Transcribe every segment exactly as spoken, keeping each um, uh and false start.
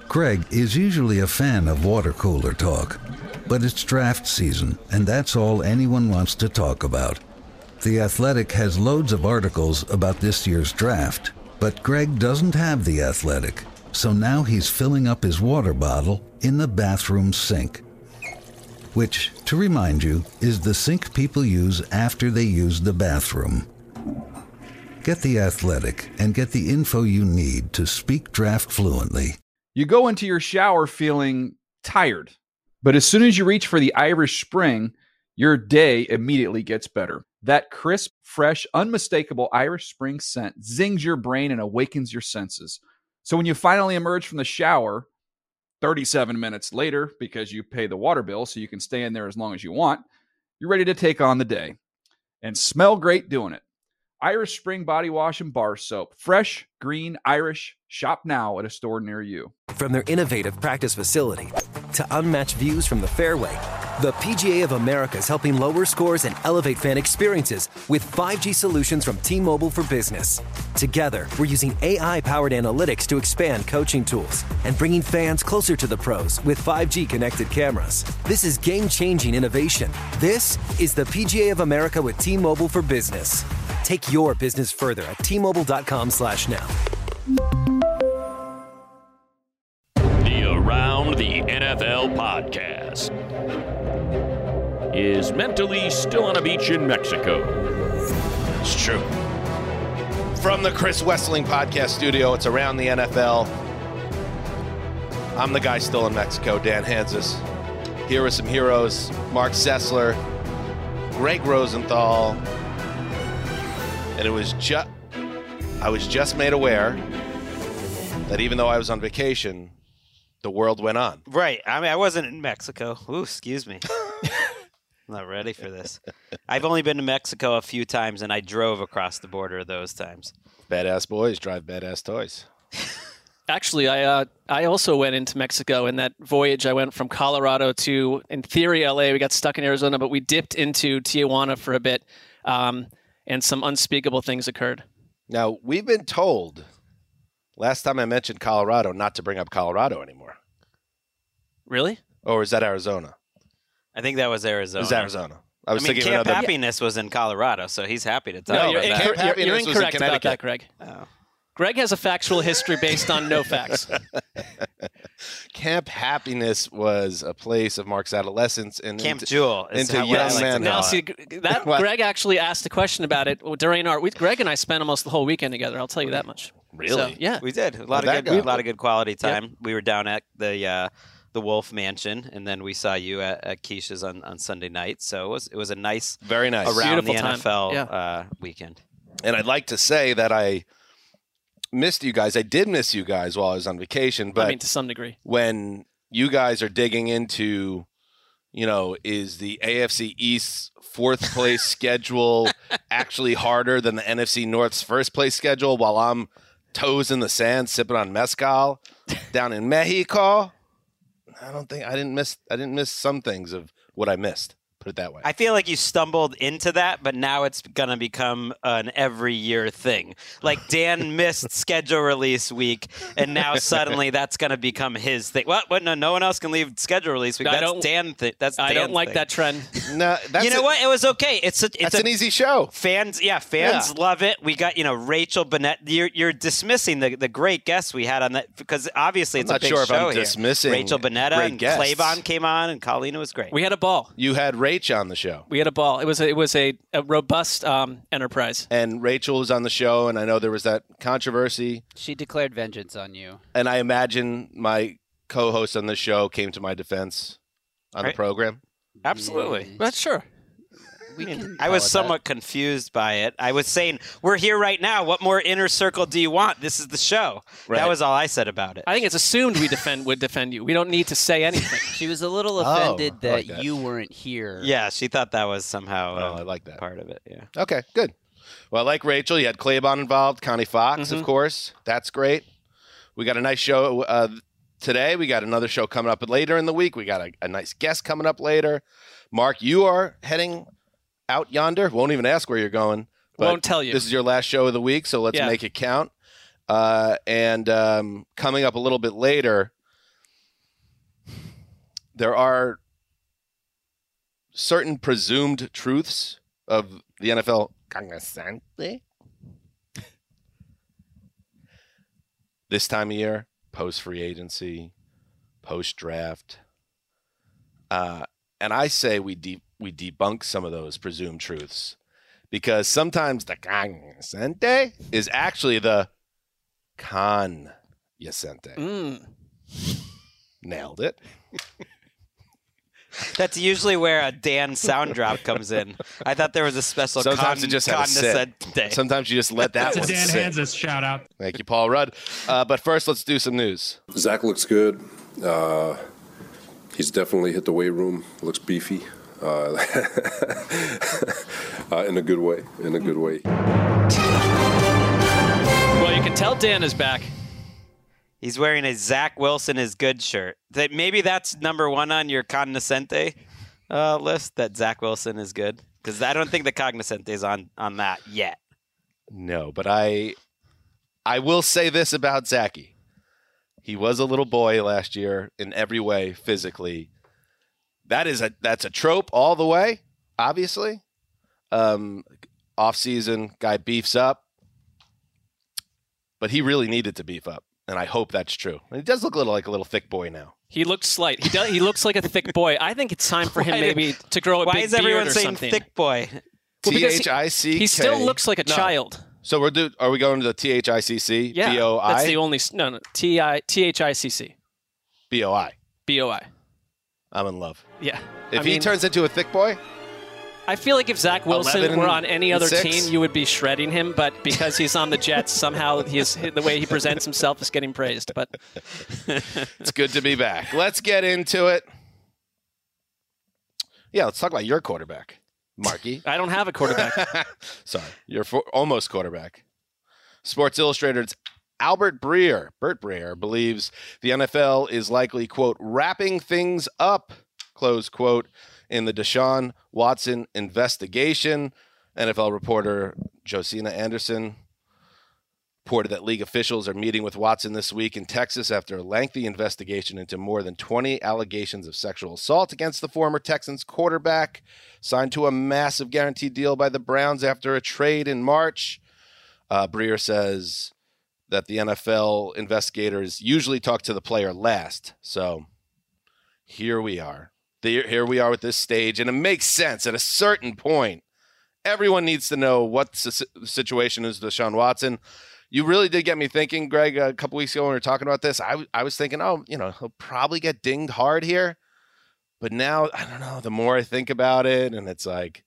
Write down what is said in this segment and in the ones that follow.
Greg is usually a fan of water cooler talk, but it's draft season, and that's all anyone wants to talk about. The Athletic has loads of articles about this year's draft, but Greg doesn't have The Athletic, so now he's filling up his water bottle in the bathroom sink, which, to remind you, is the sink people use after they use the bathroom. Get The Athletic and get the info you need to speak draft fluently. You go into your shower feeling tired, but as soon as you reach for the Irish Spring, your day immediately gets better. That crisp, fresh, unmistakable Irish Spring scent zings your brain and awakens your senses. So when you finally emerge from the shower, thirty-seven minutes later, because you pay the water bill so you can stay in there as long as you want, you're ready to take on the day and smell great doing it. Irish Spring Body Wash and Bar Soap. Fresh, green, Irish. Shop now at a store near you. From their innovative practice facility to unmatched views from the fairway, the P G A of America is helping lower scores and elevate fan experiences with five G solutions from T-Mobile for Business. Together, we're using A I-powered analytics to expand coaching tools and bringing fans closer to the pros with five G connected cameras. This is game-changing innovation. This is the P G A of America with T-Mobile for Business. Take your business further at T-Mobile.com slash now. The Around the N F L podcast is mentally still on a beach in Mexico. It's true. From the Chris Wesseling podcast studio, it's Around the N F L. I'm the guy still in Mexico, Dan Hanzus. Here are some heroes: Mark Sessler, Greg Rosenthal. And it was just, I was just made aware that even though I was on vacation, the world went on. Right. I mean, I wasn't in Mexico. Ooh, excuse me. I'm not ready for this. I've only been to Mexico a few times, and I drove across the border those times. Badass boys drive badass toys. Actually, I uh, I also went into Mexico in that voyage. I went from Colorado to, in theory, L A. We got stuck in Arizona, but we dipped into Tijuana for a bit. Um, And some unspeakable things occurred. Now, we've been told, last time I mentioned Colorado, not to bring up Colorado anymore. Really? Or is that Arizona? I think that was Arizona. It was Arizona. I was I mean, thinking Camp another... Happiness was in Colorado, so he's happy to talk no, about you're, that. Camp Camp you're, you're Happiness was in incorrect about that, Connecticut. Greg. Oh. Greg has a factual history based on no facts. Camp Happiness was a place of Mark's adolescence. And Camp into, Jewel is into how what I young like to man. call Now, it. see, that Greg actually asked a question about it during our. We, Greg and I spent almost the whole weekend together. I'll tell you that much. Really? So, yeah. We did. A How'd lot that of good, go? a lot of good quality time. Yep. We were down at the uh, the Wolf Mansion, and then we saw you at, at Keisha's on, on Sunday night. So it was it was a nice, Very nice. around Beautiful the time. N F L Yeah. uh, weekend. And I'd like to say that I missed you guys. I did miss you guys while I was on vacation, but I mean, to some degree. when you guys are digging into, you know, is the A F C East's fourth place schedule actually harder than the N F C North's first place schedule while I'm toes in the sand sipping on mezcal down in Mexico? I don't think I didn't miss I didn't miss some things of what I missed. Put it that way. I feel like you stumbled into that, but now it's going to become an every year thing. Like Dan missed schedule release week, and now suddenly that's going to become his thing. What? What? No, no one else can leave schedule release week. I That's don't- Dan. Th- that's I Dan's don't like thing. that trend. no, that's You know a- what? It was okay. It's a, it's That's a, an easy show. Fans, yeah, fans Yeah. love it. We got, you know, Rachel Burnett. You're, you're dismissing the, the great guests we had on that because obviously I'm it's not a big sure if show I'm here. dismissing Rachel Bonetta great and guests. Clavon came on, and Colleen was great. We had a ball. You had Rach on the show. We had a ball. It was a, it was a, a robust um, enterprise. And Rachel was on the show, and I know there was that controversy. She declared vengeance on you. And I imagine my co-host on the show came to my defense on Right. the program. Absolutely. But sure. We can I call was it somewhat confused by it. I was saying, we're here right now. What more inner circle do you want? This is the show. Right. That was all I said about it. I think it's assumed we defend would defend you. We don't need to say anything. that. She was a little Oh, offended I that, like that. you weren't here. Yeah, she thought that was somehow Oh, uh, I like that. part of it. Yeah. Okay, good. Well, like Rachel, you had Claybon involved, Connie Fox, Mm-hmm. of course. That's great. We got a nice show uh, today. We got another show coming up later in the week. We got a, a nice guest coming up later. Mark, you are heading out yonder. Won't even ask where you're going. but Won't tell you. This is your last show of the week, so let's Yeah. make it count. Uh, and um, coming up a little bit later, there are certain presumed truths of the N F L cognoscente. This time of year, post free agency, post draft, uh, and I say we de- we debunk some of those presumed truths, because sometimes the cognoscente is actually the cognoscente. Mm. Nailed it. That's usually where a Dan sound drop comes in. I thought there was a special Sometimes con- it just had to sit. condescendente. Sometimes you just let that It's a one Dan sit. Hansis shout out. Thank you, Paul Rudd. Uh, but first, let's do some news. Zach looks good. Uh, he's definitely hit the weight room. Looks beefy. Uh, uh, in a good way. In a good way. Well, you can tell Dan is back. He's wearing a Zach Wilson is good shirt. That maybe that's number one on your cognoscente uh, list. That Zach Wilson is good, because I don't think the cognoscente is on on that yet. No, but I, I will say this about Zachy. He was a little boy last year in every way, physically. That is a that's a trope all the way. Obviously, um, off season guy beefs up, but he really needed to beef up. And I hope that's true. And he does look a little like a little thick boy now. He looks slight. He does. He looks like a thick boy. I think it's time for him Why maybe to grow a Why big is everyone beard or saying something. thick boy? Well, T because H I C K. He still looks like a No. child. So we're do. Are we going to the T H I C C? Yeah, B O I? that's the only s- no no T I T H I C C B O I. B O I. I'm in love. Yeah. If I he mean, turns into a thick boy, I feel like if Zach Wilson eleven were on any and other six. team, you would be shredding him. But because he's on the Jets, somehow he's the way he presents himself is getting praised. But it's good to be back. Let's get into it. Yeah, let's talk about your quarterback, Marky. I don't have a quarterback. Sorry, your for- almost quarterback. Sports Illustrated's Albert Breer, Bert Breer, believes the N F L is likely, quote, wrapping things up, close quote, in the Deshaun Watson investigation. N F L reporter Josina Anderson reported that league officials are meeting with Watson this week in Texas after a lengthy investigation into more than twenty allegations of sexual assault against the former Texans quarterback, signed to a massive guaranteed deal by the Browns after a trade in March. Uh, Breer says that the N F L investigators usually talk to the player last. So here we are. The, here we are with this stage, and it makes sense. At a certain point, everyone needs to know what the situation is with Deshaun Watson. You really did get me thinking, Greg, a couple weeks ago when we were talking about this. I, w- I was thinking, oh, you know, he'll probably get dinged hard here. But now, I don't know, the more I think about it, and it's like,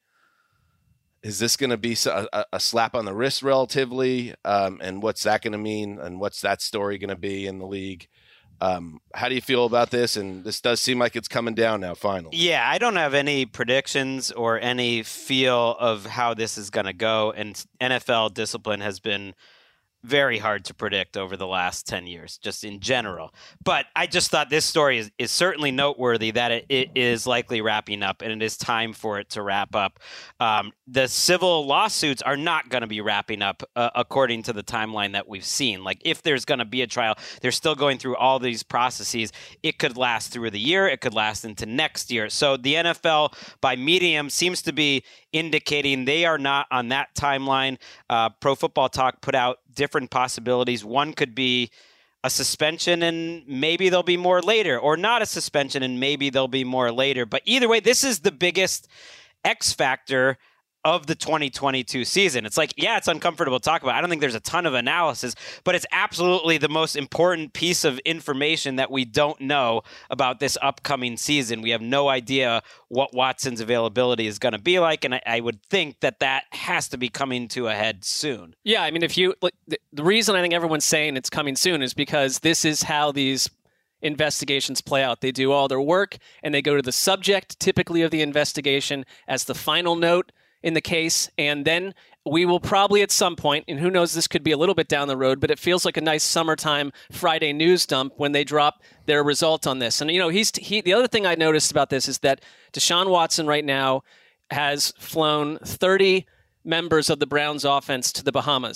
is this going to be a, a slap on the wrist relatively? Um, and what's that going to mean? And what's that story going to be in the league? Um, how do you feel about this? And this does seem like it's coming down now, finally. Yeah, I don't have any predictions or any feel of how this is going to go. And N F L discipline has been very hard to predict over the last ten years, just in general. But I just thought this story is, is certainly noteworthy that it, it is likely wrapping up, and it is time for it to wrap up. Um, the civil lawsuits are not going to be wrapping up uh, according to the timeline that we've seen. Like, if there's going to be a trial, they're still going through all these processes. It could last through the year. It could last into next year. So the N F L, by medium, seems to be indicating they are not on that timeline. Uh, Pro Football Talk put out different possibilities. One could be a suspension and maybe there'll be more later, or not a suspension and maybe there'll be more later. But either way, this is the biggest X factor of the twenty twenty-two season. It's like, yeah, it's uncomfortable to talk about. I don't think there's a ton of analysis, but it's absolutely the most important piece of information that we don't know about this upcoming season. We have no idea what Watson's availability is going to be like, and I, I would think that that has to be coming to a head soon. Yeah, I mean, if you like, the, the reason I think everyone's saying it's coming soon is because this is how these investigations play out. They do all their work, and they go to the subject, typically of the investigation, as the final note in the case, and then we will probably at some point, and who knows, this could be a little bit down the road, but it feels like a nice summertime Friday news dump when they drop their result on this. And, you know, he's he. The other thing I noticed about this is that Deshaun Watson right now has flown thirty members of the Browns offense to the Bahamas.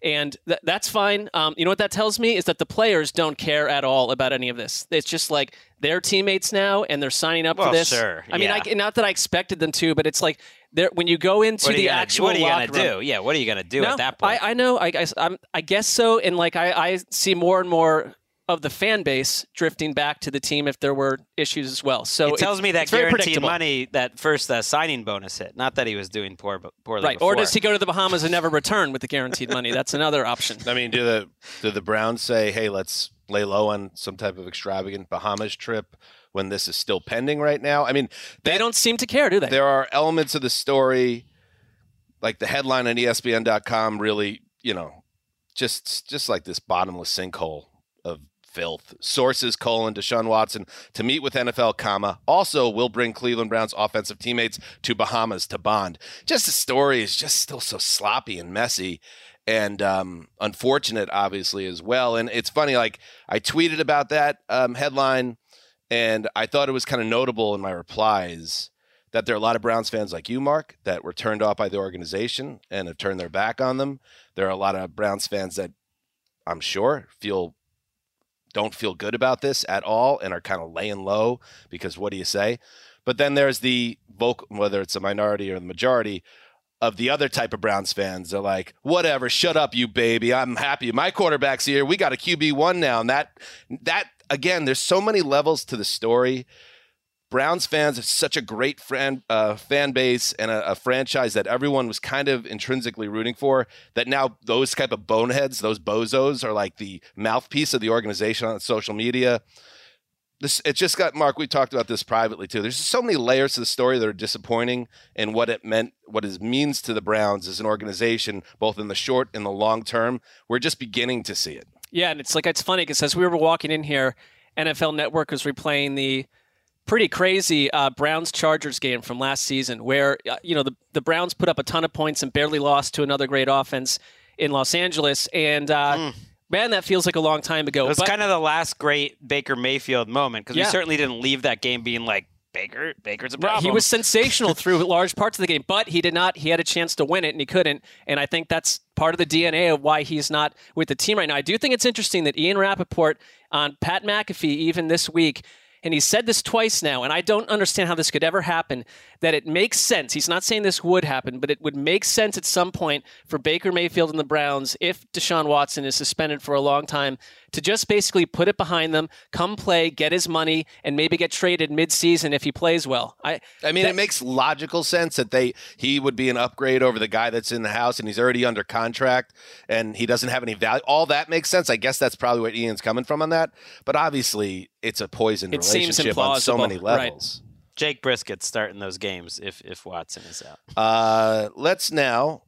And th- that's fine. Um, you know what that tells me is that the players don't care at all about any of this. It's just like they're teammates now, and they're signing up Well, for this. sure, I mean, yeah. I, not that I expected them to, but it's like they're, when you go into What are you the gonna, actual what are you locker gonna room, do? Yeah, what are you gonna do no, at that point? I, I know. I guess I'm, I guess so. And like I, I see more and more of the fan base drifting back to the team if there were issues as well. So it tells it's, me that it's very guaranteed predictable. money, that first uh, signing bonus hit. Not that he was doing poor, poorly Right. before. Or does he go to the Bahamas and never return with the guaranteed money? That's another option. I mean, do the do the Browns say, "Hey, let's lay low on some type of extravagant Bahamas trip when this is still pending right now"? I mean, They don't seem to care, do they? there are elements of the story, like the headline on E S P N dot com, really, you know, just just like this bottomless sinkhole of filth. Sources, colon, Deshaun Watson to meet with N F L, comma, also will bring Cleveland Browns offensive teammates to Bahamas to bond. Just the story is just still so sloppy and messy and um, unfortunate, obviously, as well. And it's funny, like I tweeted about that um, headline, and I thought it was kind of notable in my replies that there are a lot of Browns fans like you, Mark, that were turned off by the organization and have turned their back on them. There are a lot of Browns fans that I'm sure feel don't feel good about this at all and are kind of laying low because what do you say? But then there's the vocal, whether it's a minority or the majority of the other type of Browns fans. They're like, whatever, shut up, you baby. I'm happy. My quarterback's here. We got a Q B one now. And that, that again, there's so many levels to the story. Browns fans are such a great fan, uh, fan base and a, a franchise that everyone was kind of intrinsically rooting for, that now those type of boneheads, those bozos, are like the mouthpiece of the organization on social media. This, it just got, Mark, we talked about this privately too. There's so many layers to the story that are disappointing and what it meant, what it means to the Browns as an organization, both in the short and the long term. We're just beginning to see it. Yeah, and it's like, it's funny because as we were walking in here, N F L Network was replaying the pretty crazy uh, Browns-Chargers game from last season where, uh, you know, the, the Browns put up a ton of points and barely lost to another great offense in Los Angeles. And, uh, mm. man, that feels like a long time ago. It was but, kind of the last great Baker Mayfield moment because yeah. we certainly didn't leave that game being like, Baker, Baker's a problem. He was sensational through large parts of the game, but he did not. He had a chance to win it, and he couldn't. And I think that's part of the D N A of why he's not with the team right now. I do think it's interesting that Ian Rappaport on Pat McAfee, even this week, and he said this twice now, and I don't understand how this could ever happen, that it makes sense. He's not saying this would happen, but it would make sense at some point for Baker Mayfield and the Browns, if Deshaun Watson is suspended for a long time, to just basically put it behind them, come play, get his money, and maybe get traded mid-season if he plays well. I I mean, that, it makes logical sense that they he would be an upgrade over the guy that's in the house, and he's already under contract, and he doesn't have any value. All that makes sense. I guess that's probably where Ian's coming from on that. But obviously, it's a poisoned it seems relationship on so many levels. Right. Jake Briskett's starting those games if if Watson is out. Uh, let's now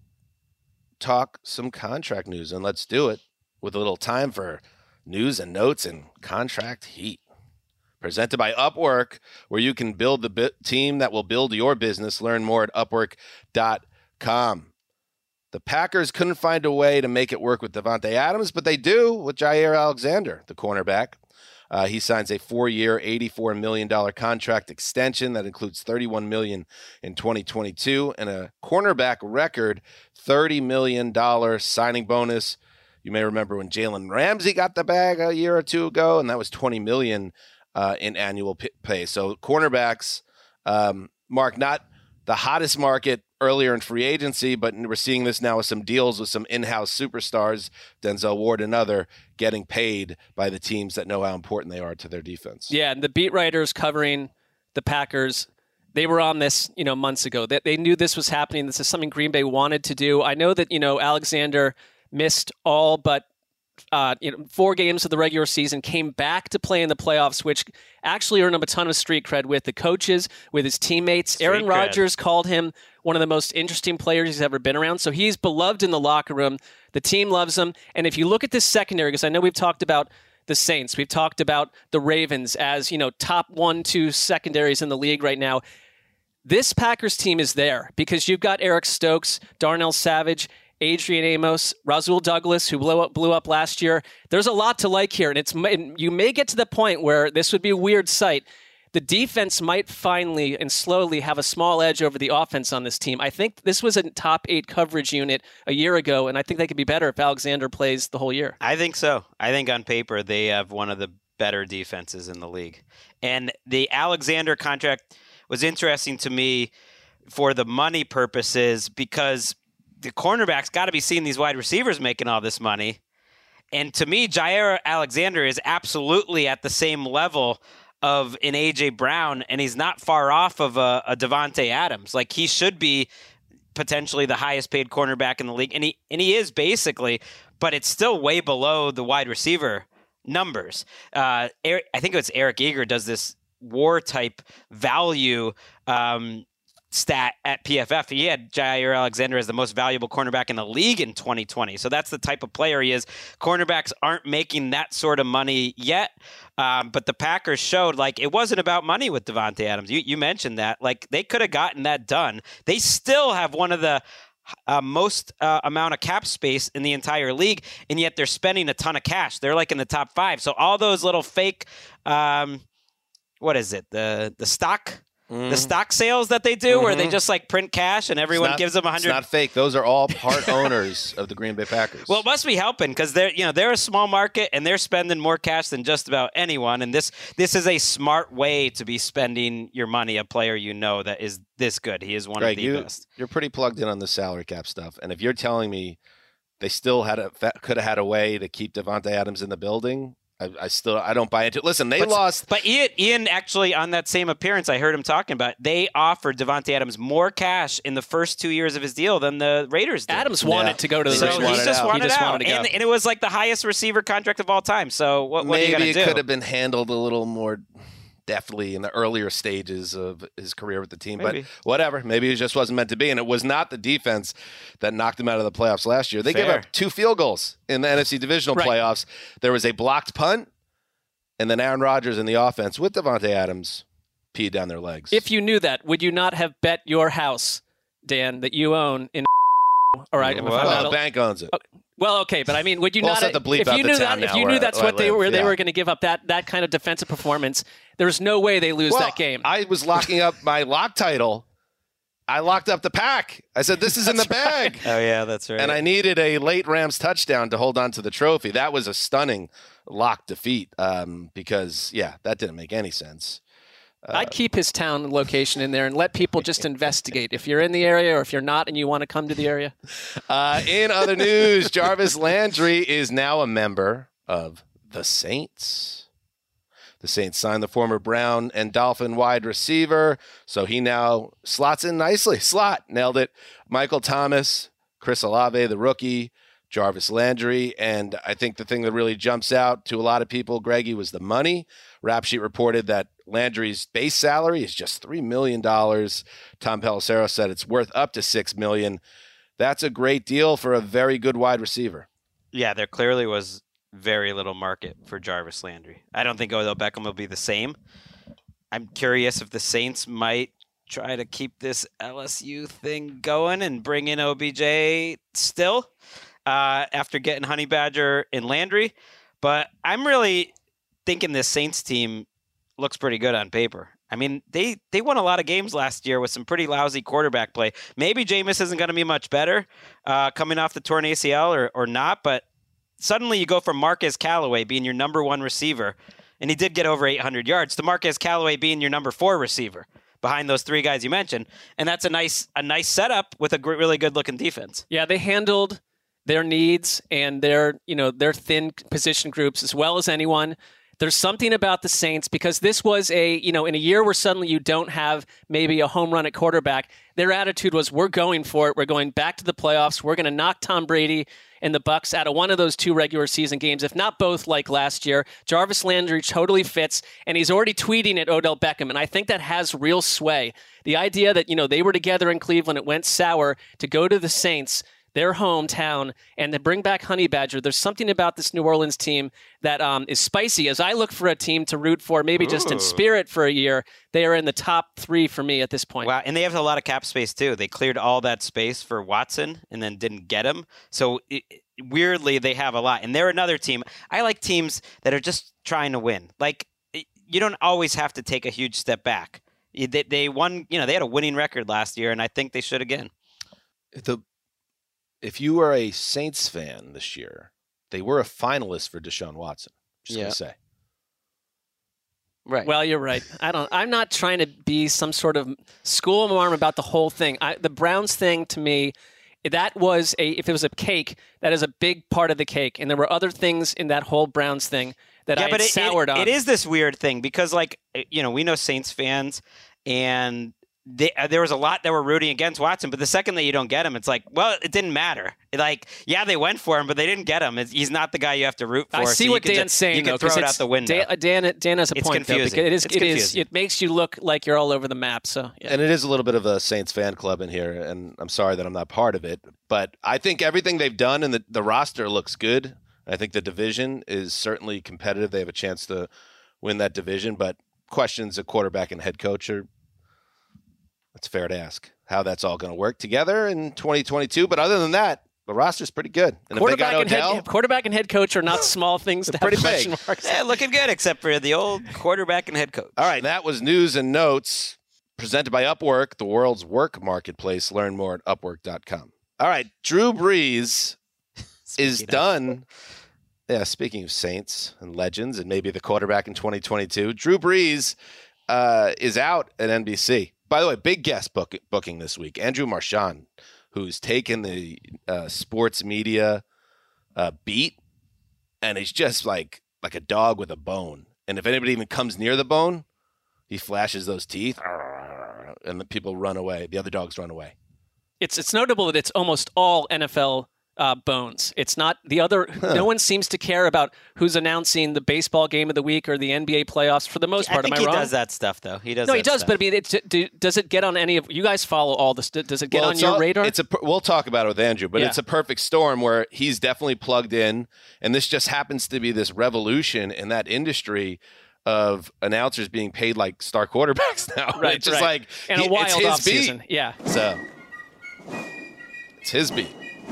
talk some contract news, and let's do it with a little time for news and notes and contract heat. Presented by Upwork, where you can build the bi- team that will build your business. Learn more at upwork dot com. The Packers couldn't find a way to make it work with Devontae Adams, but they do with Jair Alexander, the cornerback. Uh, he signs a four-year, eighty-four million dollars contract extension that includes thirty-one million dollars in twenty twenty-two and a cornerback record thirty million dollars signing bonus. You may remember when Jalen Ramsey got the bag a year or two ago, and that was twenty million dollars uh, in annual p- pay. So cornerbacks, um, Mark, not the hottest market earlier in free agency, but we're seeing this now with some deals with some in-house superstars, Denzel Ward and other, getting paid by the teams that know how important they are to their defense. Yeah, and the beat writers covering the Packers, they were on this, you know, months ago. They, they knew this was happening. This is something Green Bay wanted to do. I know that, you know, Alexander missed all but uh, you know, four games of the regular season, came back to play in the playoffs, which actually earned him a ton of street cred with the coaches, with his teammates. Street Aaron cred. Rodgers called him one of the most interesting players he's ever been around. So he's beloved in the locker room. The team loves him. And if you look at this secondary, because I know we've talked about the Saints, we've talked about the Ravens as, you know, top one, two secondaries in the league right now. This Packers team is there because you've got Eric Stokes, Darnell Savage, Adrian Amos, Rasul Douglas, who blew up, blew up last year. There's a lot to like here, and it's and you may get to the point where this would be a weird sight. the defense might finally and slowly have a small edge over the offense on this team. I think this was a top eight coverage unit a year ago, and I think they could be better if Alexander plays the whole year. I think so. I think on paper they have one of the better defenses in the league. And the Alexander contract was interesting to me for the money purposes because the cornerbacks got to be seeing these wide receivers making all this money. And to me, Jair Alexander is absolutely at the same level of an A J Brown, and he's not far off of a, a Devontae Adams. Like, he should be potentially the highest paid cornerback in the league, and he and he is basically, but it's still way below the wide receiver numbers. Uh, Eric, I think it's Eric Eager does this war type value um, stat at P F F. He had Jair Alexander as the most valuable cornerback in the league in twenty twenty. So that's the type of player he is. Cornerbacks aren't making that sort of money yet. Um, but the Packers showed like it wasn't about money with Devontae Adams. You, you mentioned that. Like they could have gotten that done. They still have one of the uh, most uh, amount of cap space in the entire league, and yet they're spending a ton of cash. They're like in the top five. So all those little fake, um, what is it? The the stock. Mm. The stock sales that they do, mm-hmm. where they just like print cash and everyone not, gives them a hundred. It's not fake; those are all part owners of the Green Bay Packers. Well, it must be helping because they're you know they're a small market and they're spending more cash than just about anyone. And this this is a smart way to be spending your money. A player you know that is this good. He is one Greg, of the you, best. You're pretty plugged in on the salary cap stuff, and if you're telling me they still had a could have had a way to keep Devontae Adams in the building. I, I still I don't buy into it. Listen, they but, lost. But Ian, Ian actually on that same appearance, I heard him talking about. They offered Devontae Adams more cash in the first two years of his deal than the Raiders did. Adams wanted yeah. to go to the so Raiders. he just, wanted wanted he just out, wanted to go. and, and it was like the highest receiver contract of all time. So what, what Maybe are you it gonna do? could have been handled a little more deftly in the earlier stages of his career with the team. Maybe. But whatever. Maybe it just wasn't meant to be. And it was not the defense that knocked him out of the playoffs last year. They Fair. gave up two field goals in the N F C divisional Right. playoffs. There was a blocked punt, and then Aaron Rodgers in the offense with Devontae Adams peed down their legs. If you knew that, would you not have bet your house, Dan, that you own in? All right, if I'm well, not- the bank owns it. Well, okay, but I mean, would you We'll not? also have to bleep if out you the knew town that, if now you where- knew that's where I what they live, were, they yeah. were going to give up that that kind of defensive performance. There's no way they lose Well, that game. I was locking up my lock title. I locked up the pack. I said, this is in the bag. Oh yeah, that's right. And I needed a late Rams touchdown to hold on to the trophy. That was a stunning lock defeat um, because, yeah, that didn't make any sense. Uh, I'd keep his town location in there and let people just investigate. If you're in the area or if you're not and you want to come to the area. Uh, in other news, Jarvis Landry is now a member of the Saints. The Saints signed the former Brown and Dolphin wide receiver, so he now slots in nicely. Slot, nailed it. Michael Thomas, Chris Olave, the rookie, Jarvis Landry, and I think the thing that really jumps out to a lot of people, Greggy, was the money. Rap Sheet reported that Landry's base salary is just three million dollars. Tom Pelissero said it's worth up to six million dollars. That's a great deal for a very good wide receiver. Yeah, there clearly was very little market for Jarvis Landry. I don't think Odell Beckham will be the same. I'm curious if the Saints might try to keep this L S U thing going and bring in O B J still uh, after getting Honey Badger and Landry. But I'm really thinking this Saints team looks pretty good on paper. I mean, they, they won a lot of games last year with some pretty lousy quarterback play. Maybe Jameis isn't going to be much better uh, coming off the torn A C L or, or not, but suddenly you go from Marquez Callaway being your number one receiver, and he did get over eight hundred yards, to Marquez Callaway being your number four receiver behind those three guys you mentioned. And that's a nice a nice setup with a gr- really good-looking defense. Yeah, they handled their needs and their, you know, their thin position groups as well as anyone. There's something about the Saints because this was a, you know, in a year where suddenly you don't have maybe a home run at quarterback, their attitude was we're going for it. We're going back to the playoffs. We're going to knock Tom Brady and the Bucs out of one of those two regular season games, if not both, like last year. Jarvis Landry totally fits, and he's already tweeting at Odell Beckham, and I think that has real sway. The idea that, you know, they were together in Cleveland, it went sour, to go to the Saints, their hometown, and to bring back Honey Badger. There's something about this New Orleans team that um, is spicy. As I look for a team to root for, maybe just in spirit for a year, they are in the top three for me at this point. Wow, and they have a lot of cap space too. They cleared all that space for Watson and then didn't get him. So it, weirdly, they have a lot. And they're another team. I like teams that are just trying to win. Like you don't always have to take a huge step back. They, they won, you know, they had a winning record last year, and I think they should again. The if you are a Saints fan this year, they were a finalist for Deshaun Watson. Just Yeah. gonna say. Right. Well, you're right. I don't. I'm not trying to be some sort of school marm about the whole thing. I, the Browns thing to me, that was a. If it was a cake, that is a big part of the cake, and there were other things in that whole Browns thing that yeah, I but had it, soured it, on. it is this weird thing because, like, you know, we know Saints fans, and they, there was a lot that were rooting against Watson. But the second that you don't get him, it's like, well, it didn't matter. Like, yeah, they went for him, but they didn't get him. It's, he's not the guy you have to root for. I see so what you could Dan's just, saying. You can though, throw 'cause it out it's- the window. Dan, Dan, Dan has a It's point though, confusing. because it is. It's it is. confusing. It makes you look like you're all over the map. So yeah. And it is a little bit of a Saints fan club in here, and I'm sorry that I'm not part of it. But I think everything they've done and the, the roster looks good. I think the division is certainly competitive. They have a chance to win that division, but questions of quarterback and head coach are it's fair to ask how that's all going to work together in twenty twenty-two. But other than that, the roster's pretty good. And if they got quarterback, and Odell, head, quarterback and head coach are not small things to have pretty question big. marks. Yeah, looking good, except for the old quarterback and head coach. all right, that was news and notes presented by Upwork, the world's work marketplace. Learn more at upwork dot com. All right, Drew Brees is Speaking of- done. Yeah, speaking of Saints and legends and maybe the quarterback in twenty twenty-two, Drew Brees uh, is out at N B C. By the way, big guest book, booking this week. Andrew Marchand, who's taken the uh, sports media uh, beat, and he's just like like a dog with a bone. And if anybody even comes near the bone, he flashes those teeth, and the people run away. The other dogs run away. It's it's notable that it's almost all N F L uh, bones. It's not the other. Huh. No one seems to care about who's announcing the baseball game of the week or the N B A playoffs for the most I part. think Am I he wrong? does that stuff, though. He does. no, he that does. stuff. But I mean, it's, do, does it get on any of you guys? Follow all this? Does it get Well, on it's your all- radar? It's a. per- We'll talk about it with Andrew, but Yeah. it's a perfect storm where he's definitely plugged in, and this just happens to be this revolution in that industry of announcers being paid like star quarterbacks now. Right, It's just right. like and he- a wild it's his off beat. season. Yeah. So it's his beat.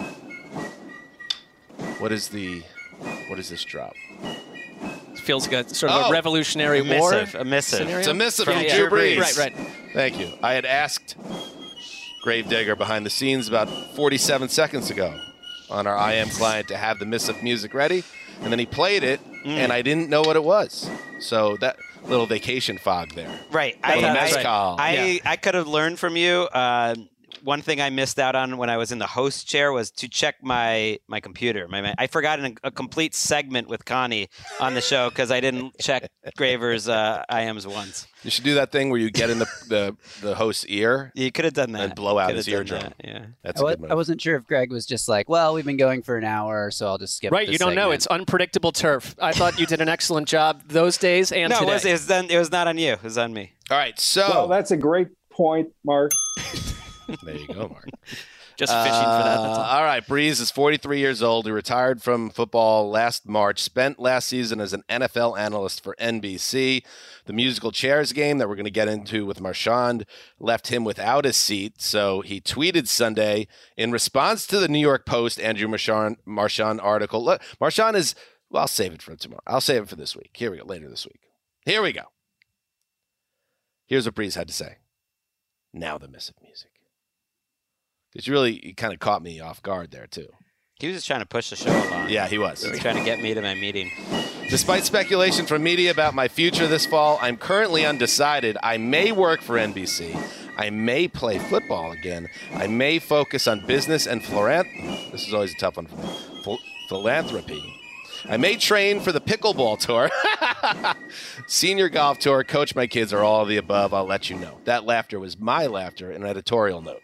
What is the? What is this drop? It feels like a sort of Oh, a revolutionary a war missive, a missive. scenario. It's a missive Yeah, from yeah. Drew Brees. Right, right. Thank you. I had asked Gravedigger behind the scenes about forty-seven seconds ago on our I M client to have the missive music ready, and then he played it, and I didn't know what it was. So that little vacation fog there. Right. A little I, mezcal. I, Yeah. I could have learned from you. Uh, one thing I missed out on when I was in the host chair was to check my my computer. My, my I forgot an, a complete segment with Connie on the show because I didn't check Graver's uh, I Ms once. You should do that thing where you get in the the, the host's ear You could have done that. and blow out Could his have done eardrum. that, Yeah. That's I, a wa- good move. I wasn't sure if Greg was just like, well, we've been going for an hour, so I'll just skip Right, this you don't know. segment. It's unpredictable turf. I thought you did an excellent job those days and No, it today. was, it, was done, it was not on you. It was on me. All right, so Well, that's a great point, Mark. there you go, Mark. Just fishing for that. That's Uh, all. all right, Breeze is forty-three years old. He retired from football last March, spent last season as an N F L analyst for N B C. The musical chairs game that we're going to get into with Marchand left him without a seat, so he tweeted Sunday in response to the New York Post Andrew Marchand, Marchand article. Look, Marchand is, well, I'll save it for tomorrow. I'll save it for this week. Here we go, later this week. Here we go. Here's what Breeze had to say. Now the missive music. Because you really you kind of caught me off guard there, too. He was just trying to push the show along. Yeah, he was. He was trying to get me to my meeting. Despite speculation from media about my future this fall, I'm currently undecided. I may work for N B C. I may play football again. I may focus on business and philanthropy. This is always a tough one for me. Phil- philanthropy. I may train for the pickleball tour, senior golf tour, coach my kids, or all of the above. I'll let you know. That laughter was my laughter in an editorial note.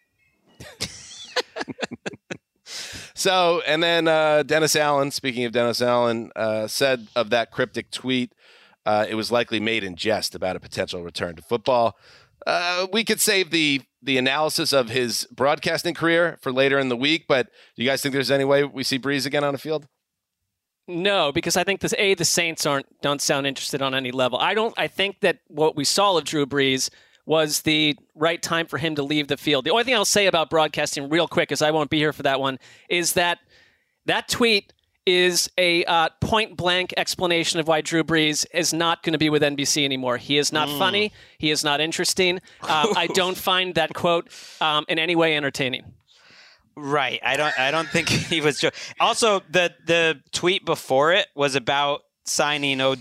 So, and then uh, Dennis Allen, speaking of Dennis Allen, uh, said of that cryptic tweet, uh, it was likely made in jest about a potential return to football. Uh, we could save the the analysis of his broadcasting career for later in the week, but do you guys think there's any way we see Breeze again on the field? No, because I think this a the Saints aren't don't sound interested on any level. I don't. I think that what we saw of Drew Brees was the right time for him to leave the field. The only thing I'll say about broadcasting real quick, as I won't be here for that one, is that that tweet is a uh, point-blank explanation of why Drew Brees is not going to be with N B C anymore. He is not mm. funny. He is not interesting. Um, I don't find that quote um, in any way entertaining. Right. I don't. I don't think he was. Also, the the tweet before it was about signing uh,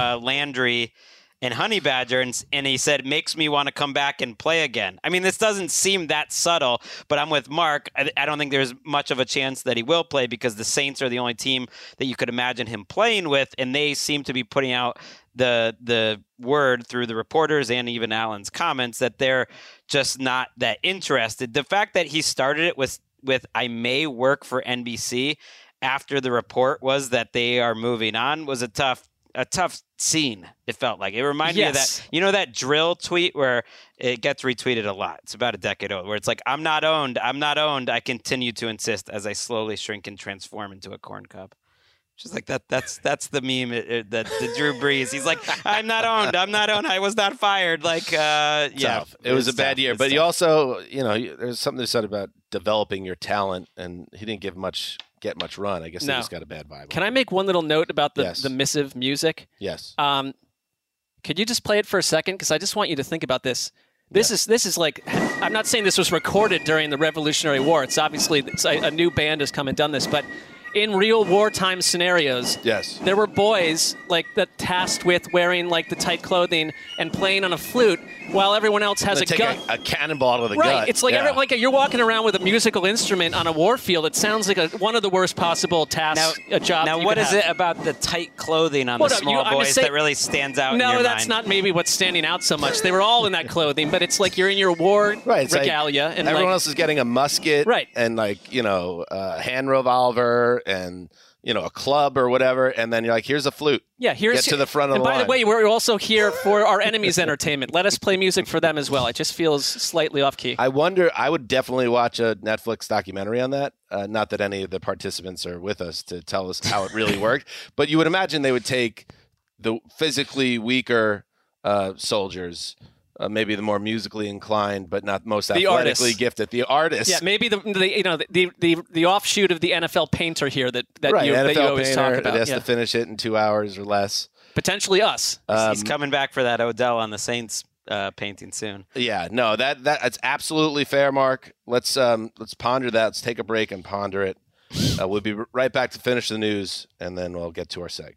Landry and Honey Badger, and, and he said, makes me want to come back and play again. I mean, this doesn't seem that subtle, but I'm with Mark. I, I don't think there's much of a chance that he will play because the Saints are the only team that you could imagine him playing with, and they seem to be putting out the the word through the reporters and even Allen's comments that they're just not that interested. The fact that he started it with, with I may work for N B C after the report was that they are moving on was a tough a tough scene. It felt like it reminded yes. me of that, you know, that drill tweet where it gets retweeted a lot. It's about a decade old, where it's like, I'm not owned. I'm not owned. I continue to insist as I slowly shrink and transform into a corn cob. Just like that. That's, that's the meme that the, the Drew Brees. He's like, I'm not owned. I'm not owned. I was not fired. Like, uh, yeah, tough. It was a bad tough. year, it's but tough. you also, you know, there's something they said about developing your talent, and he didn't give much, get much run. I guess no. he just got a bad vibe. Can I make one little note about the, yes. the missive music? Yes. Um, could you just play it for a second? Because I just want you to think about this. This yeah. is this is like, I'm not saying this was recorded during the Revolutionary War. It's obviously it's a, a new band has come and done this, but in real wartime scenarios, yes, there were boys like that tasked with wearing like the tight clothing and playing on a flute while everyone else has a take gun. A, a cannonball to the right. gut. It's like yeah. every, like you're walking around with a musical instrument on a war field. It sounds like a, one of the worst possible tasks, now, a job. Now, you what could is have. it about the tight clothing on What the up, small you, boys say, that really stands out? No, in your that's mind? not maybe what's standing out so much. They were all in that clothing, but it's like you're in your war right, regalia, like and everyone like, else is getting a musket, right. and like you know, a hand revolver and. You know, a club or whatever, and then you're like, here's a flute. Yeah, here's Get to the front of and the by line. the way, we're also here for our enemies' entertainment. Let us play music for them as well. It just feels slightly off key. I wonder, I would definitely watch a Netflix documentary on that. Uh, not that any of the participants are with us to tell us how it really worked, but you would imagine they would take the physically weaker uh, soldiers, Uh, maybe the more musically inclined, but not most the athletically artists. gifted. The artists. Yeah, maybe the, the you know the, the the offshoot of the N F L painter here that that, right, you, N F L that you always painter, talk about. It has yeah. to finish it in two hours or less. Potentially us. Um, He's coming back for that Odell on the Saints uh, painting soon. Yeah, no, that that that's absolutely fair, Mark. Let's um let's ponder that. Let's take a break and ponder it. Uh, we'll be right back to finish the news, and then we'll get to our seg.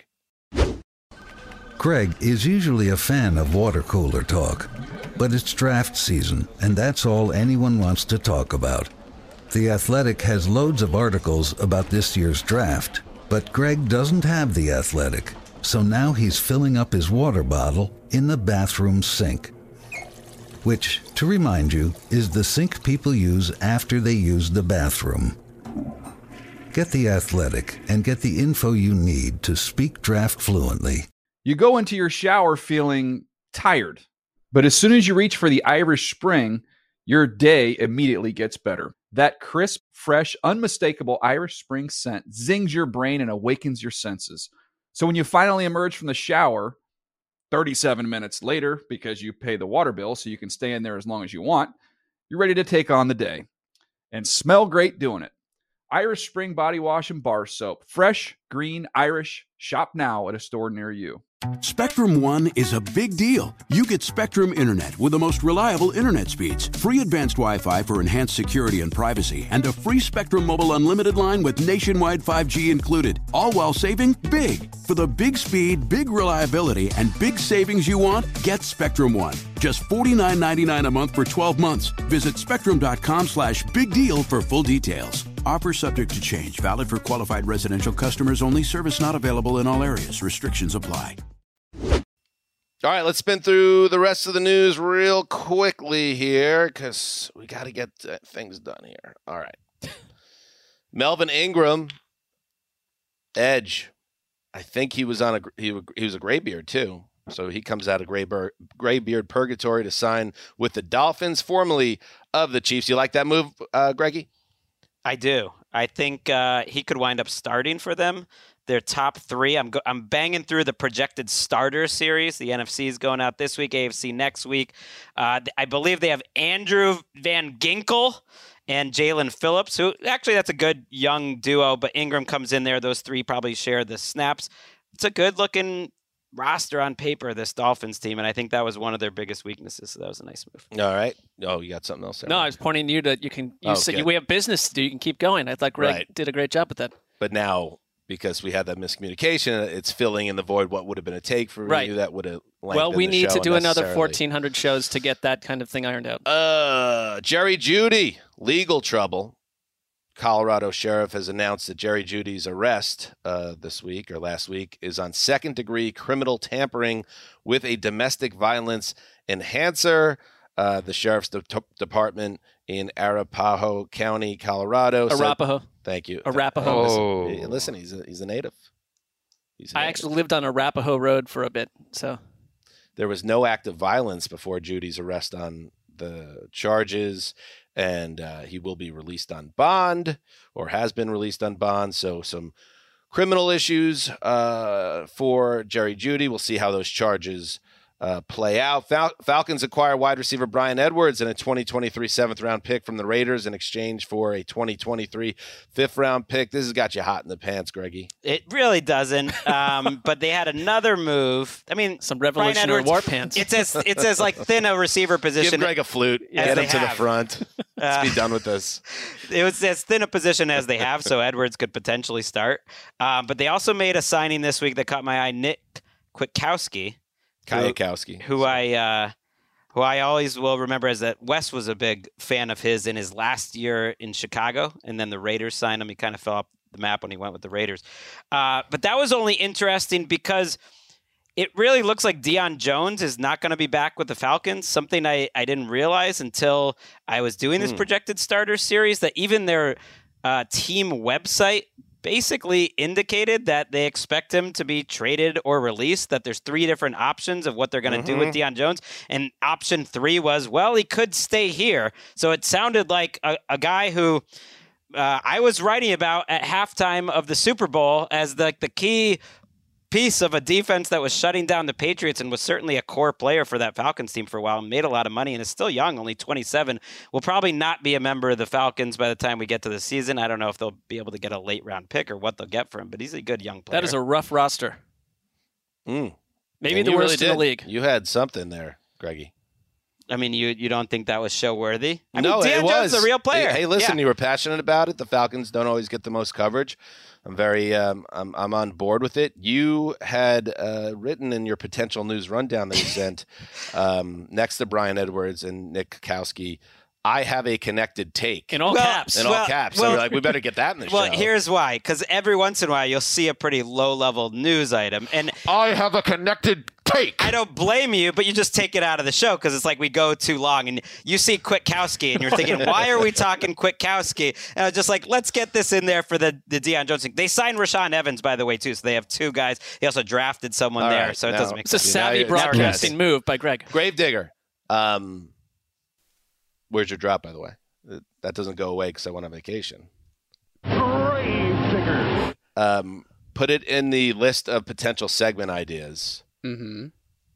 Greg is usually a fan of water cooler talk, but it's draft season, and that's all anyone wants to talk about. The Athletic has loads of articles about this year's draft, but Greg doesn't have The Athletic, so now he's filling up his water bottle in the bathroom sink. Which, to remind you, is the sink people use after they use the bathroom. Get The Athletic and get the info you need to speak draft fluently. You go into your shower feeling tired, but as soon as you reach for the Irish Spring, your day immediately gets better. That crisp, fresh, unmistakable Irish Spring scent zings your brain and awakens your senses. So when you finally emerge from the shower, thirty-seven minutes later, because you pay the water bill so you can stay in there as long as you want, you're ready to take on the day and smell great doing it. Irish Spring Body Wash and Bar Soap. Fresh, green, Irish. Shop now at a store near you. Spectrum One is a big deal. You get Spectrum Internet with the most reliable internet speeds, free advanced Wi-Fi for enhanced security and privacy, and a free Spectrum Mobile Unlimited line with nationwide five G included, all while saving big. For the big speed, big reliability, and big savings you want, get Spectrum One. Just forty-nine ninety-nine a month for twelve months. Visit spectrum.com slash big deal for full details. Offer subject to change. Valid for qualified residential customers only. Service not available in all areas. Restrictions apply. All right, let's spin through the rest of the news real quickly here because we got to get uh, things done here. All right. Melvin Ingram, edge. I think he was on a he, he was a graybeard too. So he comes out of Graybeard, Graybeard purgatory to sign with the Dolphins, formerly of the Chiefs. You like that move, uh, Greggy? I do. I think uh, he could wind up starting for them. Their top three. I'm go- I'm banging through the projected starter series. The N F C is going out this week, A F C next week. Uh, I believe they have Andrew Van Ginkel and Jalen Phillips, who actually that's a good young duo, but Ingram comes in there. Those three probably share the snaps. It's a good looking roster on paper, this Dolphins team, and I think that was one of their biggest weaknesses. So that was a nice move. All right. Oh, you got something else there? No, I was pointing to you to you can. You Oh, said okay. we have business to do. You can keep going. I thought Greg Right. did a great job with that. But now, because we had that miscommunication, it's filling in the void. What would have been a take for Right. you that would have Well, we need to do another fourteen hundred shows to get that kind of thing ironed out. Uh, Jerry Jeudy, legal trouble. Colorado sheriff has announced that Jerry Jeudy's arrest uh, this week or last week is on second-degree criminal tampering with a domestic violence enhancer. Uh, the sheriff's de- department in Arapahoe County, Colorado. said- Arapahoe. Thank you. Arapahoe. Uh, listen, listen, he's a, he's a native. He's a I native. actually lived on Arapahoe Road for a bit, so There was no act of violence before Judy's arrest on the charges, and uh, he will be released on bond or has been released on bond. So some criminal issues uh, for Jerry Jeudy. We'll see how those charges uh, play out. Fal- Falcons acquire wide receiver Brian Edwards and a twenty twenty-three seventh round pick from the Raiders in exchange for a twenty twenty-three fifth round pick. This has got you hot in the pants, Greggy. It really doesn't. Um, but they had another move. I mean, some Brian Revolutionary Edwards, War pants. It's as it's as like thin a receiver position. Give Greg a flute. as Get they him to the have. front. Let's Uh, be done with this. It was as thin a position as they have, so Edwards could potentially start. Um, but they also made a signing this week that caught my eye. Nick Kwiatkowski, Kwiatkowski. who I uh, who I always will remember as that Wes was a big fan of his in his last year in Chicago, and then the Raiders signed him. He kind of fell off the map when he went with the Raiders. Uh, but that was only interesting because it really looks like Deion Jones is not going to be back with the Falcons, something I, I didn't realize until I was doing this Hmm. projected starters series, that even their uh, team website basically indicated that they expect him to be traded or released, that there's three different options of what they're going to do with Deion Jones. And option three was, well, he could stay here. So it sounded like a, a guy who uh, I was writing about at halftime of the Super Bowl as the, the key piece of a defense that was shutting down the Patriots and was certainly a core player for that Falcons team for a while, made a lot of money and is still young, only twenty-seven, will probably not be a member of the Falcons by the time we get to the season. I don't know if they'll be able to get a late round pick or what they'll get for him, but he's a good young player. that is a rough roster. Mm. Maybe And the you worst really in the did. league. You had something there, Greggy. I mean, you you don't think that was show worthy? I no, mean, Deion it was Jones is a real player. Hey, hey, listen, Yeah. you were passionate about it. The Falcons don't always get the most coverage. I'm very, um, I'm, I'm on board with it. You had uh, written in your potential news rundown that you sent um, next to Brian Edwards and Nick Kwiatkowski, I have a connected take. In all Well, caps. In all well, caps. well- so we're like, we better get that in the Well, show. here's why. Because every once in a while, you'll see a pretty low-level news item. And I have a connected take. I don't blame you, but you just take it out of the show because it's like we go too long. And you see Kwiatkowski, and you're thinking, why are we talking Kwiatkowski? And I was just like, let's get this in there for the, the Deion Jones thing. They signed Rashawn Evans, by the way, too. So they have two guys. He also drafted someone All there. right, So it now- doesn't make It's a sense. See, now savvy you're- now we're broadcasting guessing. move by Greg. Gravedigger. Um, where's your drop, by the way? That doesn't go away because I went on vacation. Gravedigger. Um, put it in the list of potential segment ideas. Mm-hmm.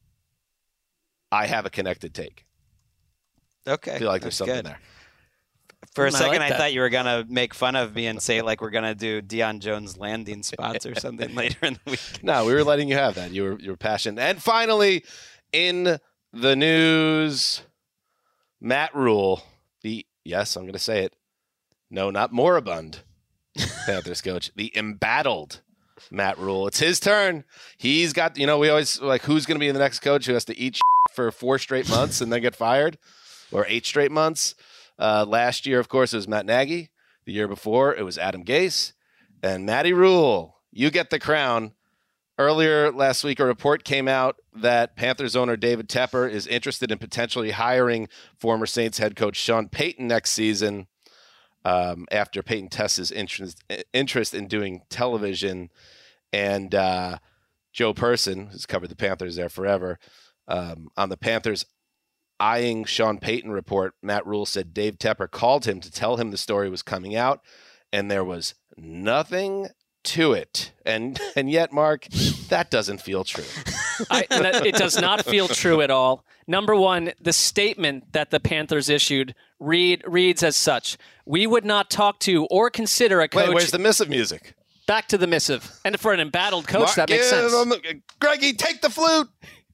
I have a connected take. Okay. I feel like there's that's something good. there. For a Mm, I second, like I, that. thought you were going to make fun of me and say, like, we're going to do Deion Jones landing spots or something later in the week. No, we were letting you have that. You were you were passionate. And finally, in the news, Matt Rule, the yes, I'm going to say it. No, not moribund Panthers coach, the embattled Matt Rule. It's his turn. He's got, you know, we always like, who's going to be the next coach who has to eat for four straight months and then get fired, or eight straight months. Uh, last year, of course, it was Matt Nagy. The year before, it was Adam Gase. And Matty Rule, you get the crown. Earlier last week, a report came out that Panthers owner David Tepper is interested in potentially hiring former Saints head coach Sean Payton next season um, after Payton tests his interest, interest in doing television. And uh, Joe Person, who's covered the Panthers there forever, um, on the Panthers eyeing Sean Payton report, Matt Rule said Dave Tepper called him to tell him the story was coming out, and there was nothing to it. And and yet, Mark, That doesn't feel true. I, that, it does not feel true at all. Number one, the statement that the Panthers issued read reads as such: "We would not talk to or consider a coach." Wait, where's the missive music? Back to the missive. And for an embattled coach, Mark, that makes sense. The, Greggy, take the flute.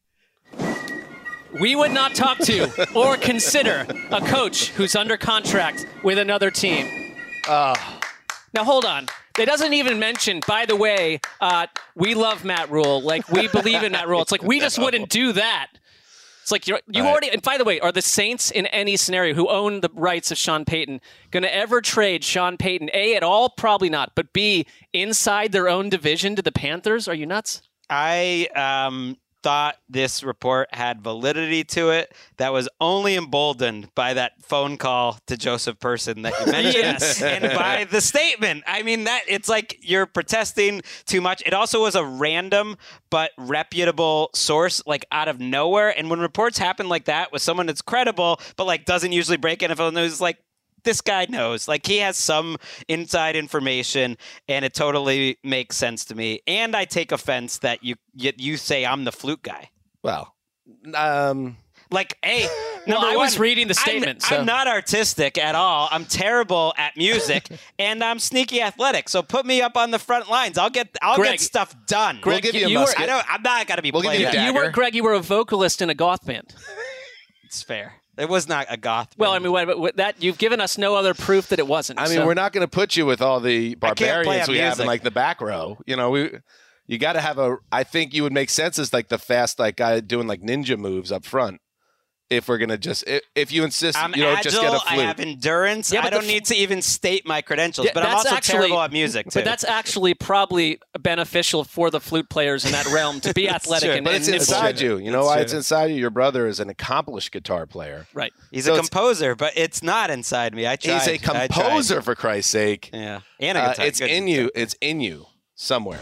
We would not talk to or consider a coach who's under contract with another team. Uh, now, hold on. It doesn't even mention, by the way, uh, we love Matt Rule. Like, we believe in Matt Rule. It's like, we just No. wouldn't do that. It's like, you're, you Right. already, and by the way, are the Saints in any scenario who own the rights of Sean Payton going to ever trade Sean Payton, A, at all? Probably not. But B, inside their own division to the Panthers? Are you nuts? I um, thought this report had validity to it that was only emboldened by that phone call to Joseph Person that you mentioned Yes. and by the statement. I mean, that it's like you're protesting too much. It also was a random but reputable source, like out of nowhere. And when reports happen like that with someone that's credible but like doesn't usually break N F L news, like, this guy knows. Like, he has some inside information, and it totally makes sense to me. And I take offense that you you, you say I'm the flute guy. Well, um, like, hey, Well, number I was one, reading the statement, I'm, so- I'm not artistic at all. I'm terrible at music, and I'm sneaky athletic. So put me up on the front lines. I'll get I'll Greg, get stuff done. We'll give you a you were- musket. I don't. I'm not gonna be We'll give playing you a that. You were, dagger. Greg, you were a vocalist in a goth band. It's fair. It was not a goth. Well, I band. mean, what, what, that you've given us no other proof that it wasn't. I mean, so. we're not going to put you with all the I can't play barbarians on we have in music. like the back row. You know, we you got to have a. I think you would make sense as like the fast like guy doing like ninja moves up front. If we're gonna just if, if you insist, I'm you know, agile. just get a I flute. have endurance. Yeah, but I don't the- need to even state my credentials. Yeah, but I'm that's also actually- terrible at music too. But that's actually probably beneficial for the flute players in that realm to be athletic true. and, But and it's nimble. inside you. You know It's why true. it's inside you? Your brother is an accomplished guitar player. Right. He's So a it's- composer, but it's not inside me. I tried. He's a I tried. composer, for Christ's sake. Yeah, and a Uh, guitar. it's Good in guitar. you. It's in you somewhere.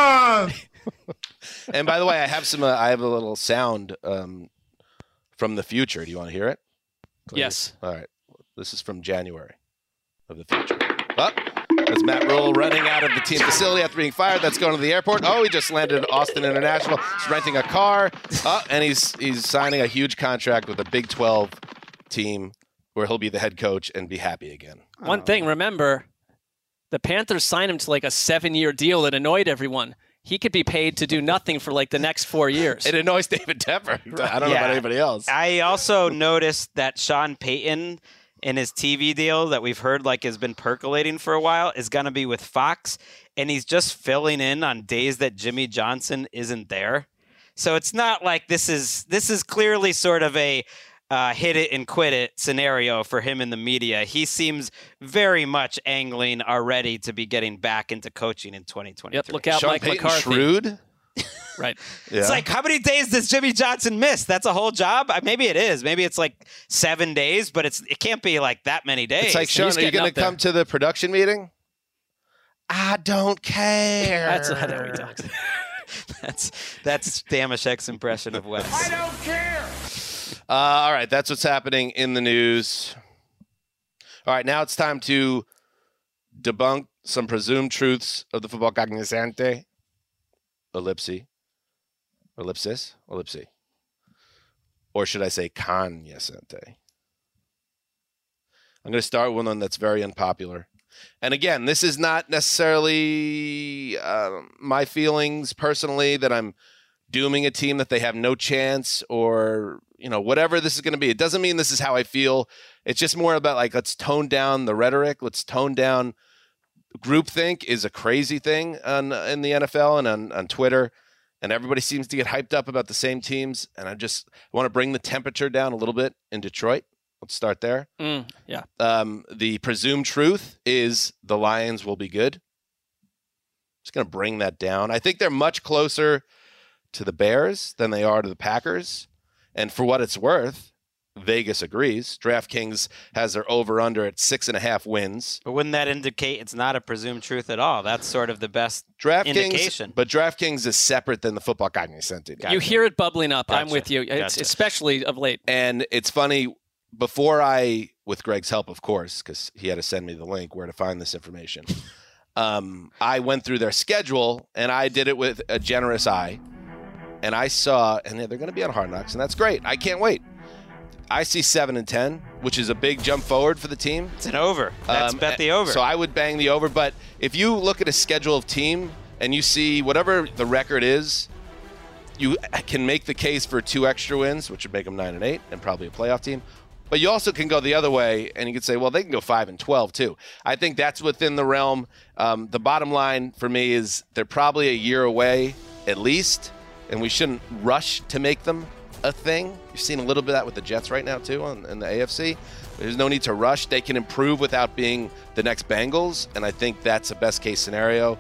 And by the way, I have some. Uh, I have a little sound um, from the future. Do you want to hear it? Please? Yes. All right. This is from January of the future. Oh, that's Matt Rule running out of the team facility after being fired. That's going to the airport. Oh, he just landed at Austin International. He's renting a car. Oh, and he's he's signing a huge contract with a Big twelve team where he'll be the head coach and be happy again. One thing, remember, the Panthers signed him to like a seven-year deal that annoyed everyone. He could be paid to do nothing for like the next four years. It annoys David Tepper. I don't know Yeah. about anybody else. I also noticed that Sean Payton in his T V deal that we've heard like has been percolating for a while is going to be with Fox, and he's just filling in on days that Jimmy Johnson isn't there. So it's not like this is this is clearly sort of a uh, hit it and quit it scenario for him in the media. He seems very much angling already to be getting back into coaching in twenty twenty-three. Yep, look out, Sean Mike Payton McCarthy. shrewd. Right. Yeah. It's like, how many days does Jimmy Johnson miss? That's a whole job. Uh, Maybe it is. Maybe it's like seven days, but it's it can't be like that many days. It's like, Sean, He's are you getting going to up come to the production meeting? I don't care. That's how he talks. that's that's Damashek's impression of Wes. I don't care. Uh, all right, that's what's happening in the news. All right, now it's time to debunk some presumed truths of the football cognoscente. Ellipsis. Ellipsis? Ellipsis. Or should I say cognoscente? I'm going to start with one that's very unpopular. And again, this is not necessarily uh, my feelings personally that I'm dooming a team that they have no chance or, you know, whatever this is going to be. It doesn't mean this is how I feel. It's just more about like, let's tone down the rhetoric. Let's tone down groupthink is a crazy thing on, in the N F L and on, on Twitter. And everybody seems to get hyped up about the same teams. And I just want to bring the temperature down a little bit in Detroit. Let's start there. Mm, yeah. Um, the presumed truth is the Lions will be good. Just going to bring that down. I think they're much closer to the Bears than they are to the Packers. And for what it's worth, Vegas agrees. DraftKings has their over-under at six and a half wins. But wouldn't that indicate it's not a presumed truth at all? That's sort of the best DraftKings, indication. but DraftKings is separate than the football cognoscente. You hear it bubbling up. I'm Gotcha. with you. It's, Gotcha. especially of late. And it's funny, before I, with Greg's help, of course, because he had to send me the link where to find this information. Um, I went through their schedule, and I did it with a generous eye. And I saw, and they're going to be on Hard Knocks, and that's great. I can't wait. I see seven and ten, which is a big jump forward for the team. It's an over. That's Um, bet the over. So I would bang the over. But if you look at a schedule of team and you see whatever the record is, you can make the case for two extra wins, which would make them nine and eight, and probably a playoff team. But you also can go the other way, and you could say, well, they can go five and twelve too. I think that's within the realm. Um, the bottom line for me is they're probably a year away at least, and we shouldn't rush to make them a thing. You've seen a little bit of that with the Jets right now too on, in the A F C. There's no need to rush. They can improve without being the next Bengals, and I think that's a best case scenario.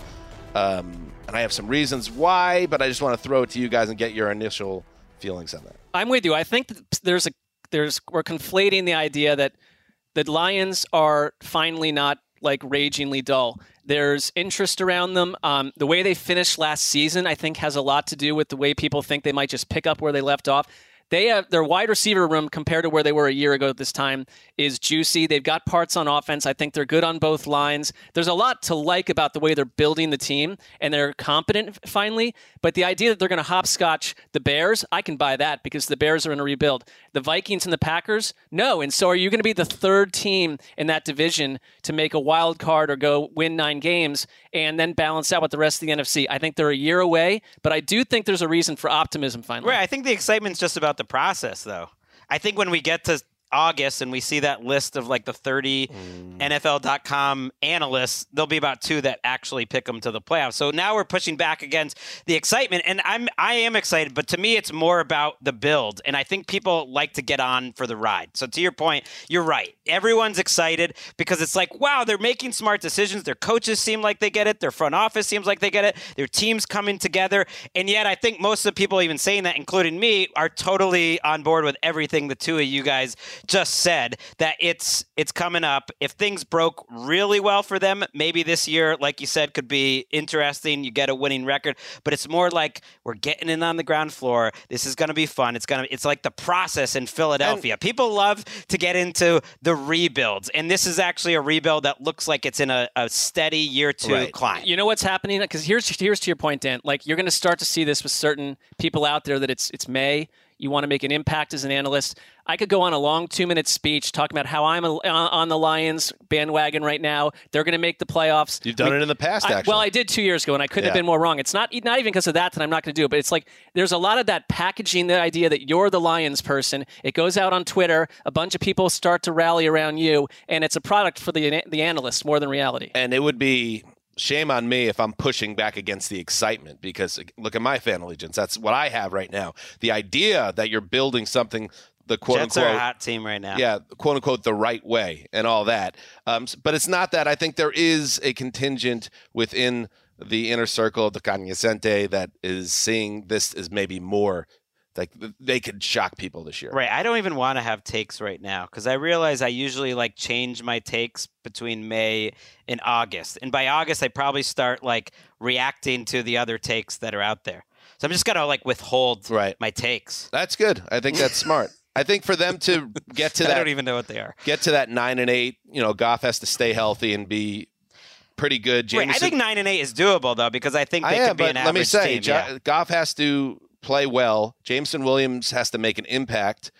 Um, and I have some reasons why, but I just want to throw it to you guys and get your initial feelings on that. I'm with you. I think that there's a there's we're conflating the idea that the Lions are finally not like ragingly dull. There's interest around them. Um, the way they finished last season, I think, has a lot to do with the way people think they might just pick up where they left off. They have their wide receiver room compared to where they were a year ago at this time is juicy. They've got parts on offense. I think they're good on both lines. There's a lot to like about the way they're building the team, and they're competent finally. But the idea that they're going to hopscotch the Bears, I can buy that because the Bears are in a rebuild. The Vikings and the Packers, no. And so are you going to be the third team in that division to make a wild card or go win nine games and then balance out with the rest of the N F C? I think they're a year away, but I do think there's a reason for optimism finally. Right. I think the excitement's just about the process, though. I think when we get to August and we see that list of like the thirty mm. N F L dot com analysts, there'll be about two that actually pick them to the playoffs. So now we're pushing back against the excitement, and I'm I am excited, but to me it's more about the build, and I think people like to get on for the ride. So to your point, you're right. Everyone's excited because it's like, wow, they're making smart decisions. Their coaches seem like they get it. Their front office seems like they get it. Their team's coming together, and yet I think most of the people even saying that, including me, are totally on board with everything the two of you guys just said, that it's it's coming up. If things broke really well for them, maybe this year, like you said, could be interesting. You get a winning record, but it's more like we're getting in on the ground floor. This is going to be fun. It's going to it's like the process in Philadelphia. And people love to get into the rebuilds, and this is actually a rebuild that looks like it's in a, a steady year two right. climb. You know what's happening? Because here's here's to your point, Dan. Like you're going to start to see this with certain people out there that it's it's May. You want to make an impact as an analyst. I could go on a long two-minute speech talking about how I'm a, on the Lions bandwagon right now. They're going to make the playoffs. You've done we, it in the past, I, actually. Well, I did two years ago, and I couldn't yeah. have been more wrong. It's not not even because of that that I'm not going to do it, but it's like there's a lot of that packaging, the idea that you're the Lions person. It goes out on Twitter. A bunch of people start to rally around you, and it's a product for the the analysts more than reality. And it would be... shame on me if I'm pushing back against the excitement, because look at my fan allegiance. That's what I have right now. The idea that you're building something, the quote Jets unquote, are a hot team right now. Yeah, quote unquote, the right way and all that. Um, but it's not that. I think there is a contingent within the inner circle of the cognoscente that is seeing this as maybe more. Like they could shock people this year. Right. I don't even want to have takes right now because I realize I usually like change my takes between May and August. And by August, I probably start like reacting to the other takes that are out there. So I'm just going to like withhold right. my takes. That's good. I think that's smart. I think for them to get to that. I don't even know what they are. Get to that nine and eight, you know, Goff has to stay healthy and be pretty good. Jameson, Wait, I think nine and eight is doable though, because I think they I am, could be but an average let me say, team. Jo- yeah. Goff has to play well. Jameson Williams has to make an impact.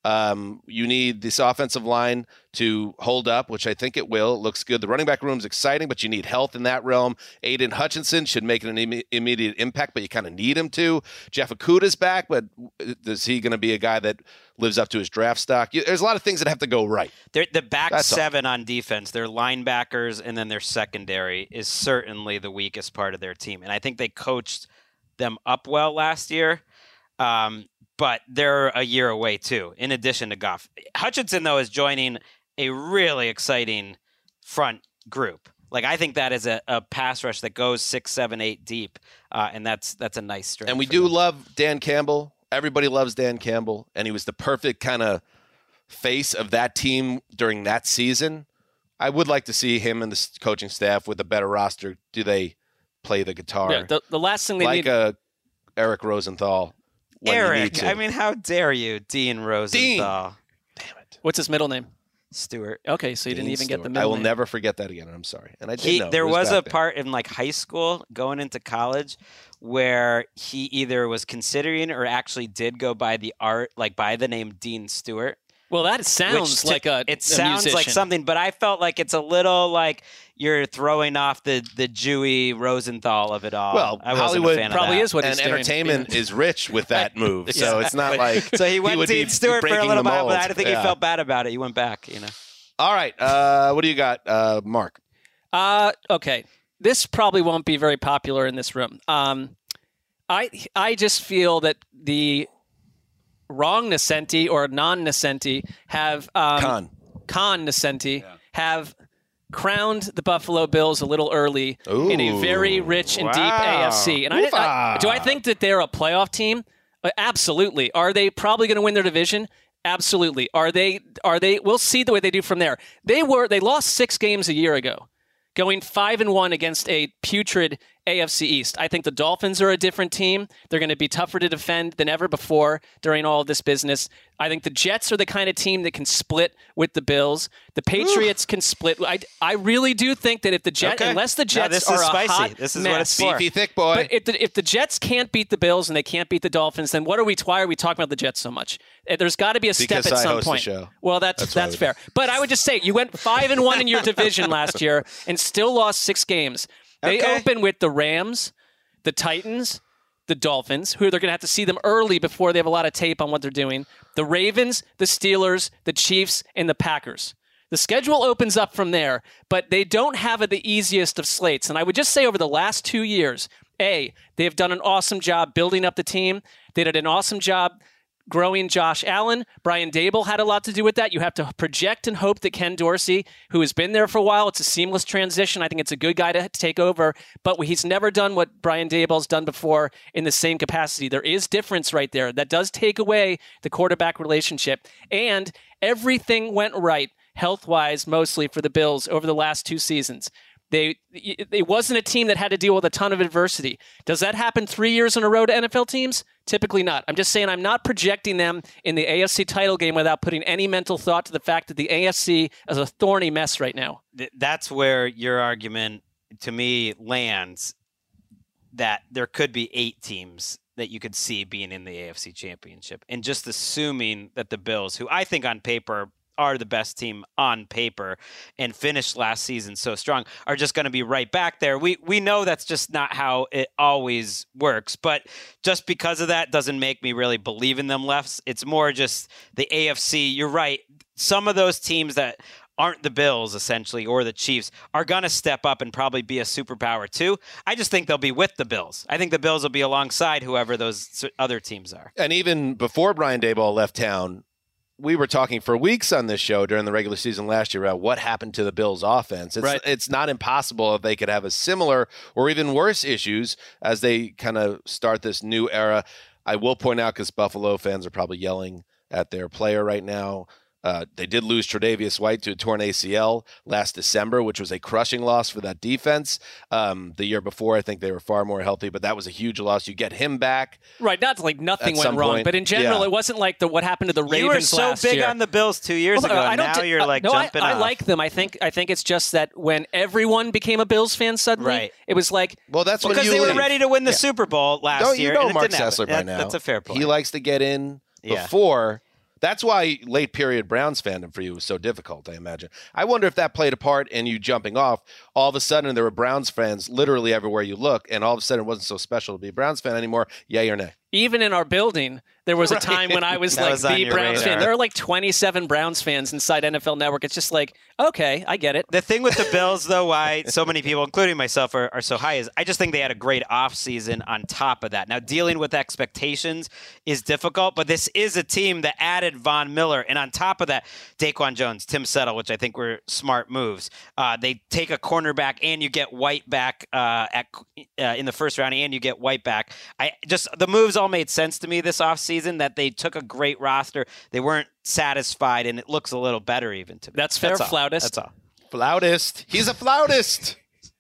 Um, you need this offensive line to hold up, which I think it will. It looks good. The running back room is exciting, but you need health in that realm. Aiden Hutchinson should make an Im- immediate impact, but you kind of need him to. Jeff Okuda's back, but is he going to be a guy that lives up to his draft stock? There's a lot of things that have to go right. They're, the back That's seven all. on defense, their linebackers, and then their secondary is certainly the weakest part of their team. And I think they coached them up well last year. Um, but they're a year away too, in addition to Goff. Hutchinson, though, is joining a really exciting front group. Like, I think that is a, a pass rush that goes six, seven, eight deep, uh, and that's that's a nice strength. And we do them. love Dan Campbell. Everybody loves Dan Campbell, and he was the perfect kind of face of that team during that season. I would like to see him and the coaching staff with a better roster. Do they play the guitar? Yeah, the, the last thing they like need... a Eric Rosenthal. Eric, I mean, how dare you, Dean Rosenthal? Dean. Damn it. What's his middle name? Stewart. Okay, so you Dean didn't even Stewart. get the I middle will name. never forget that again. I'm sorry. And I did He, know. there It was, was a back then. part in like high school going into college where he either was considering or actually did go by the art, like by the name Dean Stewart. Well, that sounds Which like a It a sounds like musician. something, but I felt like it's a little like you're throwing off the the Jewy Rosenthal of it all. Well, I wasn't Hollywood a fan probably of that. is what and he's doing. entertainment is rich with that move. So it's not like So he went would Dean be Stewart for a breaking little the while, but mold. I don't think Yeah. he felt bad about it. He went back, you know. All right. Uh, what do you got, uh, Mark? Uh, okay. This probably won't be very popular in this room. Um, I I just feel that the wrong Nascenti or non-Nascenti have um, Con. con Nascenti have crowned the Buffalo Bills a little early in a Ooh. very rich and deep Wow. A F C. And I, I, Oofa. do I think that they're a playoff team? Uh, Absolutely. Are they probably going to win their division? Absolutely. Are they? Are they? We'll see the way they do from there. They were. They lost six games a year ago, going five and one against a putrid A F C East. I think the Dolphins are a different team. They're going to be tougher to defend than ever before during all of this business. I think the Jets are the kind of team that can split with the Bills. The Patriots can split. I, I really do think that if the Jets, Okay. unless the No, Jets this are is a spicy. hot This is mess, what it's for. Beefy thick boy. but if the, if the Jets can't beat the Bills and they can't beat the Dolphins, then what are we? Why are we talking about the Jets so much? Uh, There's got to be a step Because at I some host the point. show. Well, that's That's that's, why we fair. But I would just say you went five and one in your division last year and still lost six games. They Okay. open with the Rams, the Titans, the Dolphins, who they're going to have to see them early before they have a lot of tape on what they're doing. The Ravens, the Steelers, the Chiefs, and the Packers. The schedule opens up from there, but they don't have the easiest of slates. And I would just say over the last two years, A, they've done an awesome job building up the team. They did an awesome job growing Josh Allen. Brian Dable had a lot to do with that. You have to project and hope that Ken Dorsey, who has been there for a while, it's a seamless transition. I think it's a good guy to take over, but he's never done what Brian Dable's done before in the same capacity. There is difference right there. That does take away the quarterback relationship. And everything went right, health-wise, mostly for the Bills over the last two seasons. They it wasn't a team that had to deal with a ton of adversity. Does that happen three years in a row to N F L teams? Typically not. I'm just saying I'm not projecting them in the A F C title game without putting any mental thought to the fact that the A F C is a thorny mess right now. Th- That's where your argument, to me, lands that there could be eight teams that you could see being in the A F C Championship. And just assuming that the Bills, who I think on paper are the best team on paper and finished last season so strong, are just going to be right back there. We we know that's just not how it always works, but just because of that doesn't make me really believe in them less. It's more just the A F C. You're right. Some of those teams that aren't the Bills, essentially, or the Chiefs, are going to step up and probably be a superpower too. I just think they'll be with the Bills. I think the Bills will be alongside whoever those other teams are. And even before Brian Daboll left town, we were talking for weeks on this show during the regular season last year about what happened to the Bills' offense. It's, Right. it's not impossible if they could have a similar or even worse issues as they kind of start this new era. I will point out, because Buffalo fans are probably yelling at their player right now, Uh, they did lose Tre'Davious White to a torn A C L last December, which was a crushing loss for that defense. Um, the year before, I think they were far more healthy, but that was a huge loss. You get him back. Right, not like nothing At went some were wrong, point, but in general, yeah. it wasn't like the what happened to the Ravens You were so last big year. on the Bills two years Well, ago, I and don't now di- you're uh, like no, jumping I, I off. like them. I think I think it's just that when everyone became a Bills fan suddenly, Right. it was like, Well, that's when because you they were leave. ready to win the Yeah. Super Bowl last Don't year. you know and it Mark didn't happen. Sessler by That- now? That's a fair point. He likes to get in Yeah. before. That's why late period Browns fandom for you was so difficult, I imagine. I wonder if that played a part in you jumping off. All of a sudden, there were Browns fans literally everywhere you look, and all of a sudden, it wasn't so special to be a Browns fan anymore. Yay or nay? even in our building, there was a Right. time when I was That like was on the your Browns radar. fan. There are like twenty-seven Browns fans inside N F L Network. It's just like, okay, I get it. The thing with the Bills, though, why so many people, including myself, are, are so high is I just think they had a great offseason on top of that. Now, dealing with expectations is difficult, but this is a team that added Von Miller. And on top of that, Daquan Jones, Tim Settle, which I think were smart moves. Uh, they take a cornerback and you get White back uh, at uh, in the first round and you get White back. I just the moves all made sense to me this offseason, that they took a great roster. They weren't satisfied, and it looks a little better even to me. That's fair, all. flautist. That's all. Flautist. He's a flautist.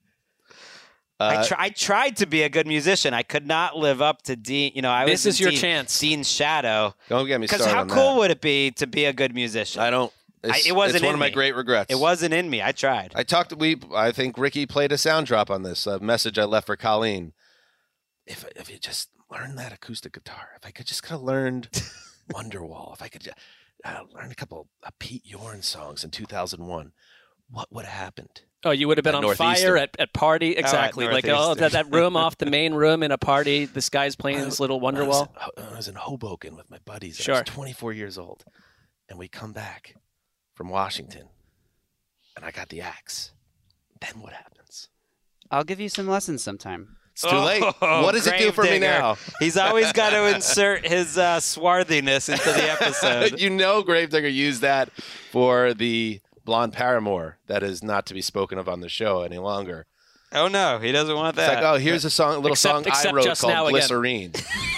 I, Uh, try, I tried to be a good musician. I could not live up to Dean. You know, I This was is your Dean, chance. Dean's shadow. Don't get me Because started how on cool that. would it be to be a good musician? I don't. It's, I, it wasn't it's one in of my me. great regrets. It wasn't in me. I tried. I talked. We. I think Ricky played a sound drop on this a message I left for Colleen. If if you just learned that acoustic guitar, if I could just kind of learned Wonderwall, if I could just, uh, learn a couple of Pete Yorn songs in two thousand one, what would have happened? Oh, you would have been At on fire at, at party. Exactly. Oh, at like, oh, that, that room off the main room in a party. This guy's playing this little Wonderwall. I was, I was in Hoboken with my buddies. Sure. I was twenty-four years old. And we come back from Washington. And I got the axe. Then what happens? I'll give you some lessons sometime. It's too late. Oh, What does it do for me Gravedigger. now? He's always got to insert his uh, swarthiness into the episode. You know Gravedigger used that for the blonde paramour that is not to be spoken of on the show any longer. Oh, no. He doesn't want It's that. like, oh, here's a song, a little Except- song I except wrote just now called again. Glycerine.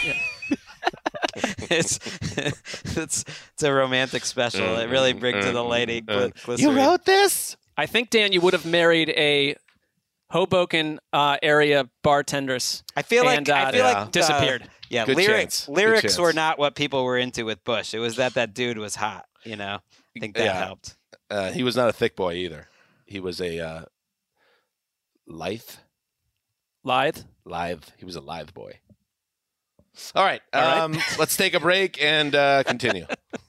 it's, it's it's a romantic special. It really brings to the lady gly- You glycerine. wrote this? I think, Dan, you would have married a Hoboken uh, area bartenders. I feel like and, uh, I feel yeah. like uh, disappeared. yeah, Good lyrics chance. Good lyrics chance. were not what people were into with Bush. It was that that dude was hot. You know, I think that Yeah. helped. Uh, he was not a thick boy either. He was a uh, lithe, Lithe. lithe. He was a lithe boy. All right, All right. um, let's take a break and uh, continue.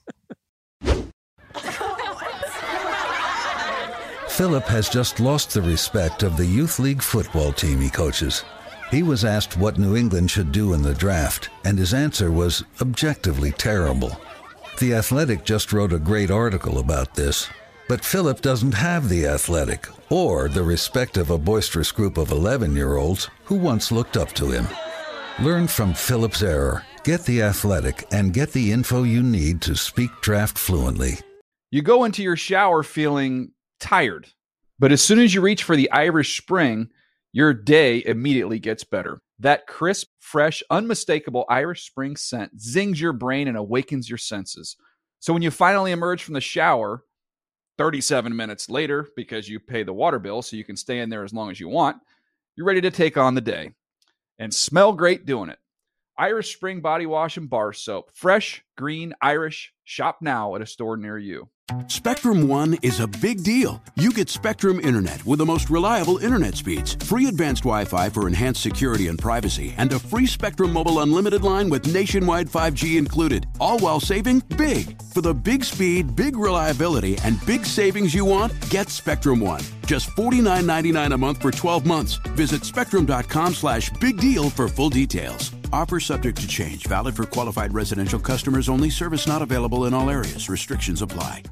Philip has just lost the respect of the youth league football team he coaches. He was asked what New England should do in the draft, and his answer was objectively terrible. The Athletic just wrote a great article about this, but Philip doesn't have the Athletic or the respect of a boisterous group of eleven-year-olds who once looked up to him. Learn from Philip's error, get the Athletic, and get the info you need to speak draft fluently. You go into your shower feeling tired, but as soon as you reach for the Irish Spring, your day immediately gets better. That crisp, fresh, unmistakable Irish Spring scent zings your brain and awakens your senses. So when you finally emerge from the shower, thirty-seven minutes later, because you pay the water bill so you can stay in there as long as you want, you're ready to take on the day. And smell great doing it. Irish Spring Body Wash and Bar Soap. Fresh, green, Irish. Shop now at a store near you. Spectrum One is a big deal. You get Spectrum Internet with the most reliable internet speeds, free advanced Wi-Fi for enhanced security and privacy, and a free Spectrum Mobile Unlimited line with nationwide five G included, all while saving big. For the big speed, big reliability, and big savings you want, get Spectrum One. Just forty-nine ninety-nine a month for twelve months. Visit spectrum.com slash big deal for full details. Offer subject to change. Valid for qualified residential customers only. Service not available in all areas. Restrictions apply.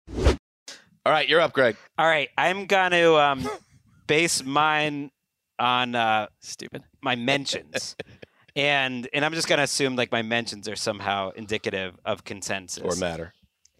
All right, you're up, Greg. All right, I'm going to um, base mine on uh, Stupid. my mentions. and and I'm just going to assume like my mentions are somehow indicative of consensus. Or matter.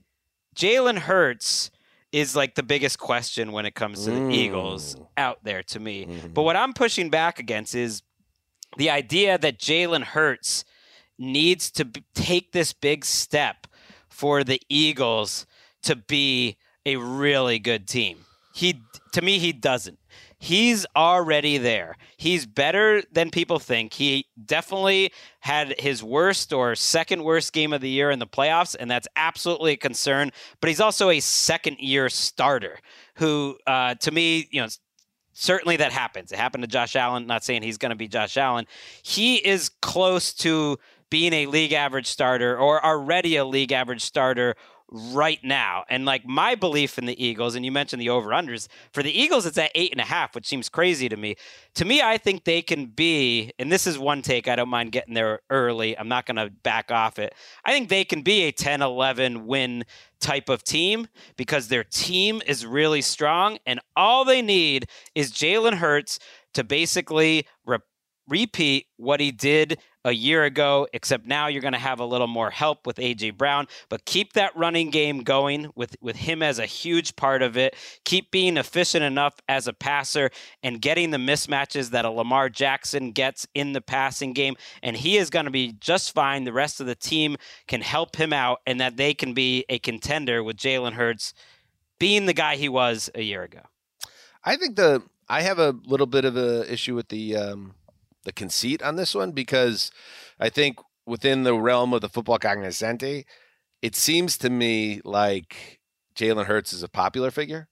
Jalen Hurts is like the biggest question when it comes to the Mm. Eagles out there to me. Mm-hmm. But what I'm pushing back against is the idea that Jalen Hurts needs to b- take this big step for the Eagles to be a really good team. He, to me, he doesn't. He's already there. He's better than people think. He definitely had his worst or second worst game of the year in the playoffs, and that's absolutely a concern. But he's also a second-year starter who, uh, to me, you know, certainly that happens. It happened to Josh Allen. Not saying he's going to be Josh Allen. He is close to being a league average starter or already a league average starter right now. And like my belief in the Eagles, and you mentioned the over-unders, for the Eagles, it's at eight and a half, which seems crazy to me. To me, I think they can be, and this is one take, I don't mind getting there early. I'm not going to back off it. I think they can be a ten eleven win type of team because their team is really strong. And all they need is Jalen Hurts to basically re- repeat what he did a year ago, except now you're going to have a little more help with A J Brown, but keep that running game going with, with him as a huge part of it. Keep being efficient enough as a passer and getting the mismatches that a Lamar Jackson gets in the passing game. And he is going to be just fine. The rest of the team can help him out and that they can be a contender with Jalen Hurts being the guy he was a year ago. I think the I have a little bit of a issue with the um, the conceit on this one because I think within the realm of the football cognoscente, it seems to me like Jalen Hurts is a popular figure.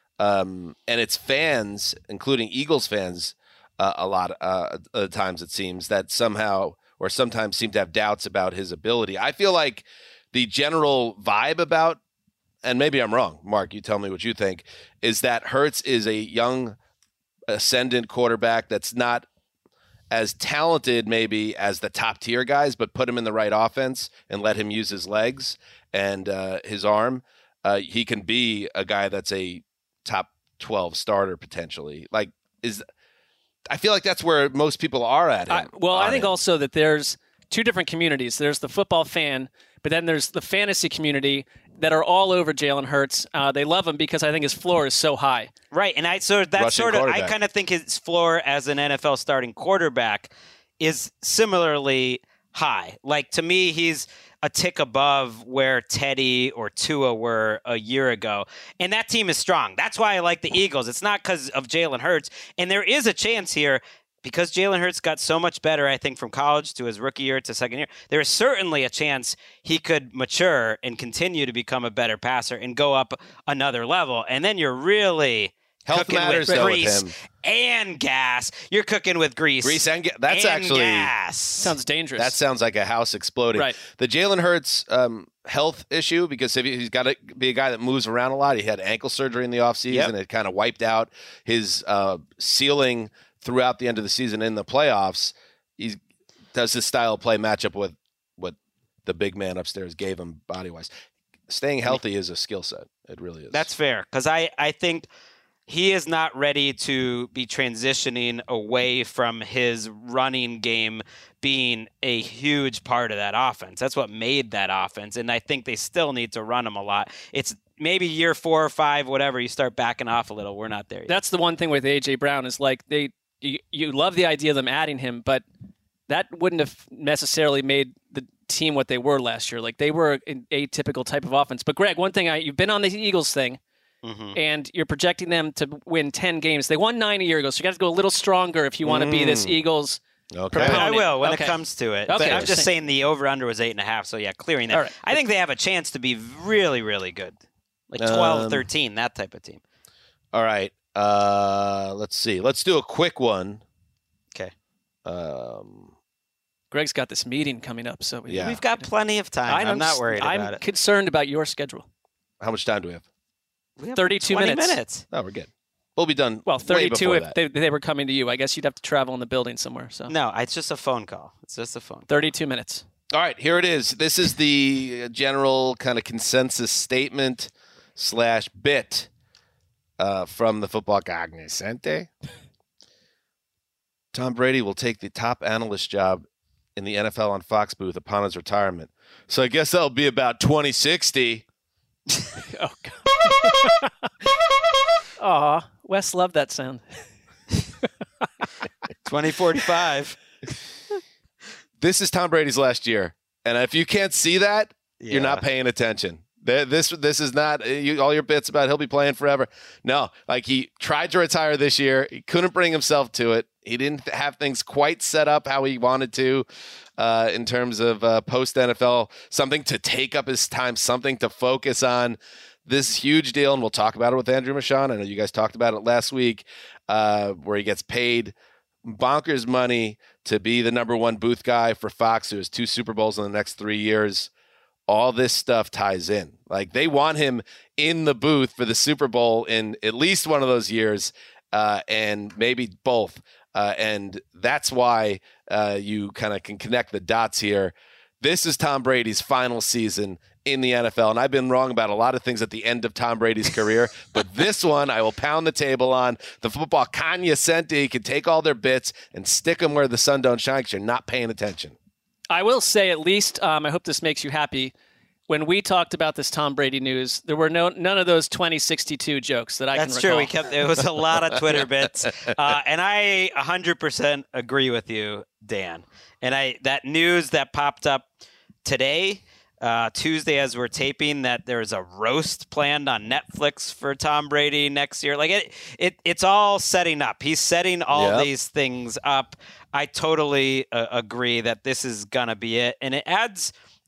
Um, and it's fans, including Eagles fans, uh, a lot uh, of times it seems that somehow or sometimes seem to have doubts about his ability. I feel like the general vibe about, and maybe I'm wrong, Mark, you tell me what you think, is that Hurts is a young ascendant quarterback that's not as talented maybe as the top tier guys, but put him in the right offense and let him use his legs and uh, his arm. Uh, he can be a guy that's a top twelve starter potentially. Like, is I feel like that's where most people are at him. I, well, I think him. also that there's two different communities. There's the football fan, but then there's the fantasy community that are all over Jalen Hurts. Uh, they love him because I think his floor is so high. Right, and I so that Rushing sort of I kind of think his floor as an N F L starting quarterback is similarly high. Like, to me, he's a tick above where Teddy or Tua were a year ago. And that team is strong. That's why I like the Eagles. It's not because of Jalen Hurts. And there is a chance here, because Jalen Hurts got so much better, I think, from college to his rookie year to second year, there is certainly a chance he could mature and continue to become a better passer and go up another level. And then you're really Health cooking matters, with though, grease with him. and gas. You're cooking with grease. Grease and gas. That's and actually gas. Sounds dangerous. That sounds like a house exploding. Right. The Jalen Hurts um, health issue, because if he, he's got to be a guy that moves around a lot. He had ankle surgery in the offseason. Yep. It kind of wiped out his uh, ceiling throughout the end of the season in the playoffs. He does his style of play match up with what the big man upstairs gave him body-wise. Staying healthy is a skill set. It really is. That's fair, because I, I think he is not ready to be transitioning away from his running game being a huge part of that offense. That's what made that offense, and I think they still need to run him a lot. It's maybe year four or five, whatever, you start backing off a little. We're not there yet. That's the one thing with A J Brown is like they you, you love the idea of them adding him, but that wouldn't have necessarily made the team what they were last year. Like, they were an atypical type of offense. But Greg, one thing, I you've been on the Eagles thing. Mm-hmm. And you're projecting them to win ten games. They won nine a year ago, so you got to go a little stronger if you want to mm. be this Eagles okay. proponent. I will when okay. it comes to it. Okay. But I'm just saying the over-under was eight and a half, so yeah, clearing that. Right. I think they have a chance to be really, really good. Like twelve, um, thirteen, that type of team. All right. Uh, let's see. Let's do a quick one. Okay. Um, Greg's got this meeting coming up, so we, yeah. we've got plenty of time. I'm, I'm not worried I'm about it. I'm concerned about your schedule. How much time do we have? We have thirty-two minutes. minutes. Oh, we're good. We'll be done. Well, thirty-two way if that. they, they were coming to you. I guess you'd have to travel in the building somewhere. So No, it's just a phone call. It's just a phone call. thirty-two minutes. All right, here it is. This is the general kind of consensus statement slash bit uh, from the football cognoscente. Tom Brady will take the top analyst job in the N F L on Fox booth upon his retirement. So I guess that'll be about twenty sixty. Oh, God. Aw, Wes loved that sound. twenty forty-five. This is Tom Brady's last year. And if you can't see that, Yeah. you're not paying attention. This this is not you, all your bits about he'll be playing forever. No, like he tried to retire this year. He couldn't bring himself to it. He didn't have things quite set up how he wanted to uh, in terms of uh, post-N F L, something to take up his time, something to focus on. This huge deal, and we'll talk about it with Andrew Michon. I know you guys talked about it last week, uh, where he gets paid bonkers money to be the number one booth guy for Fox, who has two Super Bowls in the next three years. All this stuff ties in. Like, they want him in the booth for the Super Bowl in at least one of those years, uh, and maybe both. Uh, and that's why uh, you kind of can connect the dots here. This is Tom Brady's final season in the N F L, and I've been wrong about a lot of things at the end of Tom Brady's career, but this one I will pound the table on. The football cognoscente can take all their bits and stick them where the sun don't shine because you're not paying attention. I will say, at least, um, I hope this makes you happy. When we talked about this Tom Brady news, there were no none of those twenty sixty-two jokes that I That's can recall. true. We kept it was a lot of Twitter bits, uh, and I one hundred percent agree with you, Dan. And I that news that popped up today, uh, Tuesday, as we're taping, that there's a roast planned on Netflix for Tom Brady next year. Like it, it it's all setting up. He's setting all Yep. these things up. I totally uh, agree that this is gonna be it, and it adds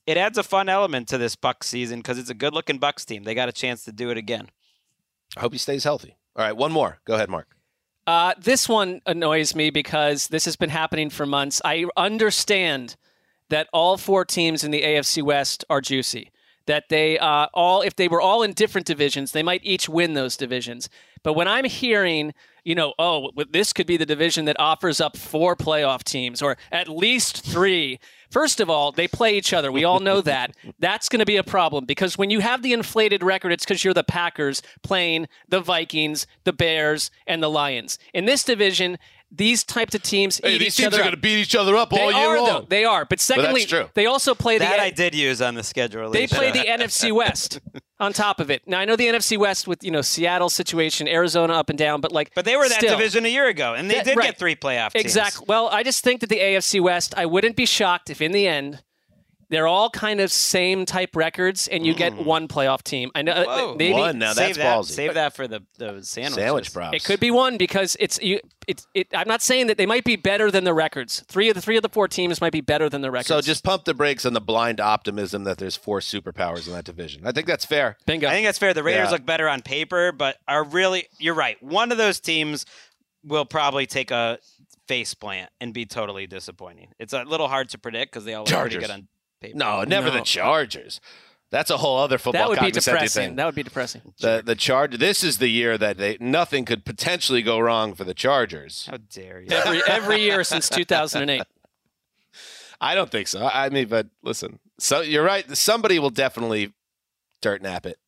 it adds a fun element to this Bucs season because it's a good-looking Bucs team. They got a chance to do it again. I hope he stays healthy. All right, one more. Go ahead, Mark. Uh, this one annoys me because this has been happening for months. I understand that all four teams in the A F C West are juicy. That they uh, all, if they were all in different divisions, they might each win those divisions. But when I'm hearing, you know, oh, this could be the division that offers up four playoff teams or at least three. First of all, they play each other. We all know that. That's going to be a problem because when you have the inflated record, it's because you're the Packers playing the Vikings, the Bears, and the Lions. In this division, these types of teams hey, eat these each teams other are up. going to beat each other up they all year are, long. Though. They are. But secondly, but that's true. they also play the that I did use on the schedule. They play the N F C West on top of it. Now I know the N F C West with you know Seattle situation, Arizona up and down, but like but they were that still, division a year ago, and they yeah, did right. get three playoff teams. Exactly. Well, I just think that the A F C West, I wouldn't be shocked if in the end they're all kind of same type records, and you mm. get one playoff team. I know Whoa. maybe one. Now save that's that, ballsy. Save that for the the sandwiches. Sandwich props. It could be one because it's you. It, it, I'm not saying that they might be better than the records. Three of the three of the four teams might be better than the records. So just pump the brakes on the blind optimism that there's four superpowers in that division. I think that's fair. Bingo. I think that's fair. The Raiders Yeah. look better on paper, but are really you're right. One of those teams will probably take a face plant and be totally disappointing. It's a little hard to predict because they all look pretty Chargers. good on paper. No, never No. the Chargers. That's a whole other football that would be cognoscenti depressing. thing. That would be depressing. The the Charger. This is the year that they nothing could potentially go wrong for the Chargers. How dare you? Every every year since two thousand eight. I don't think so. I mean, but listen. So you're right. Somebody will definitely dirt nap it.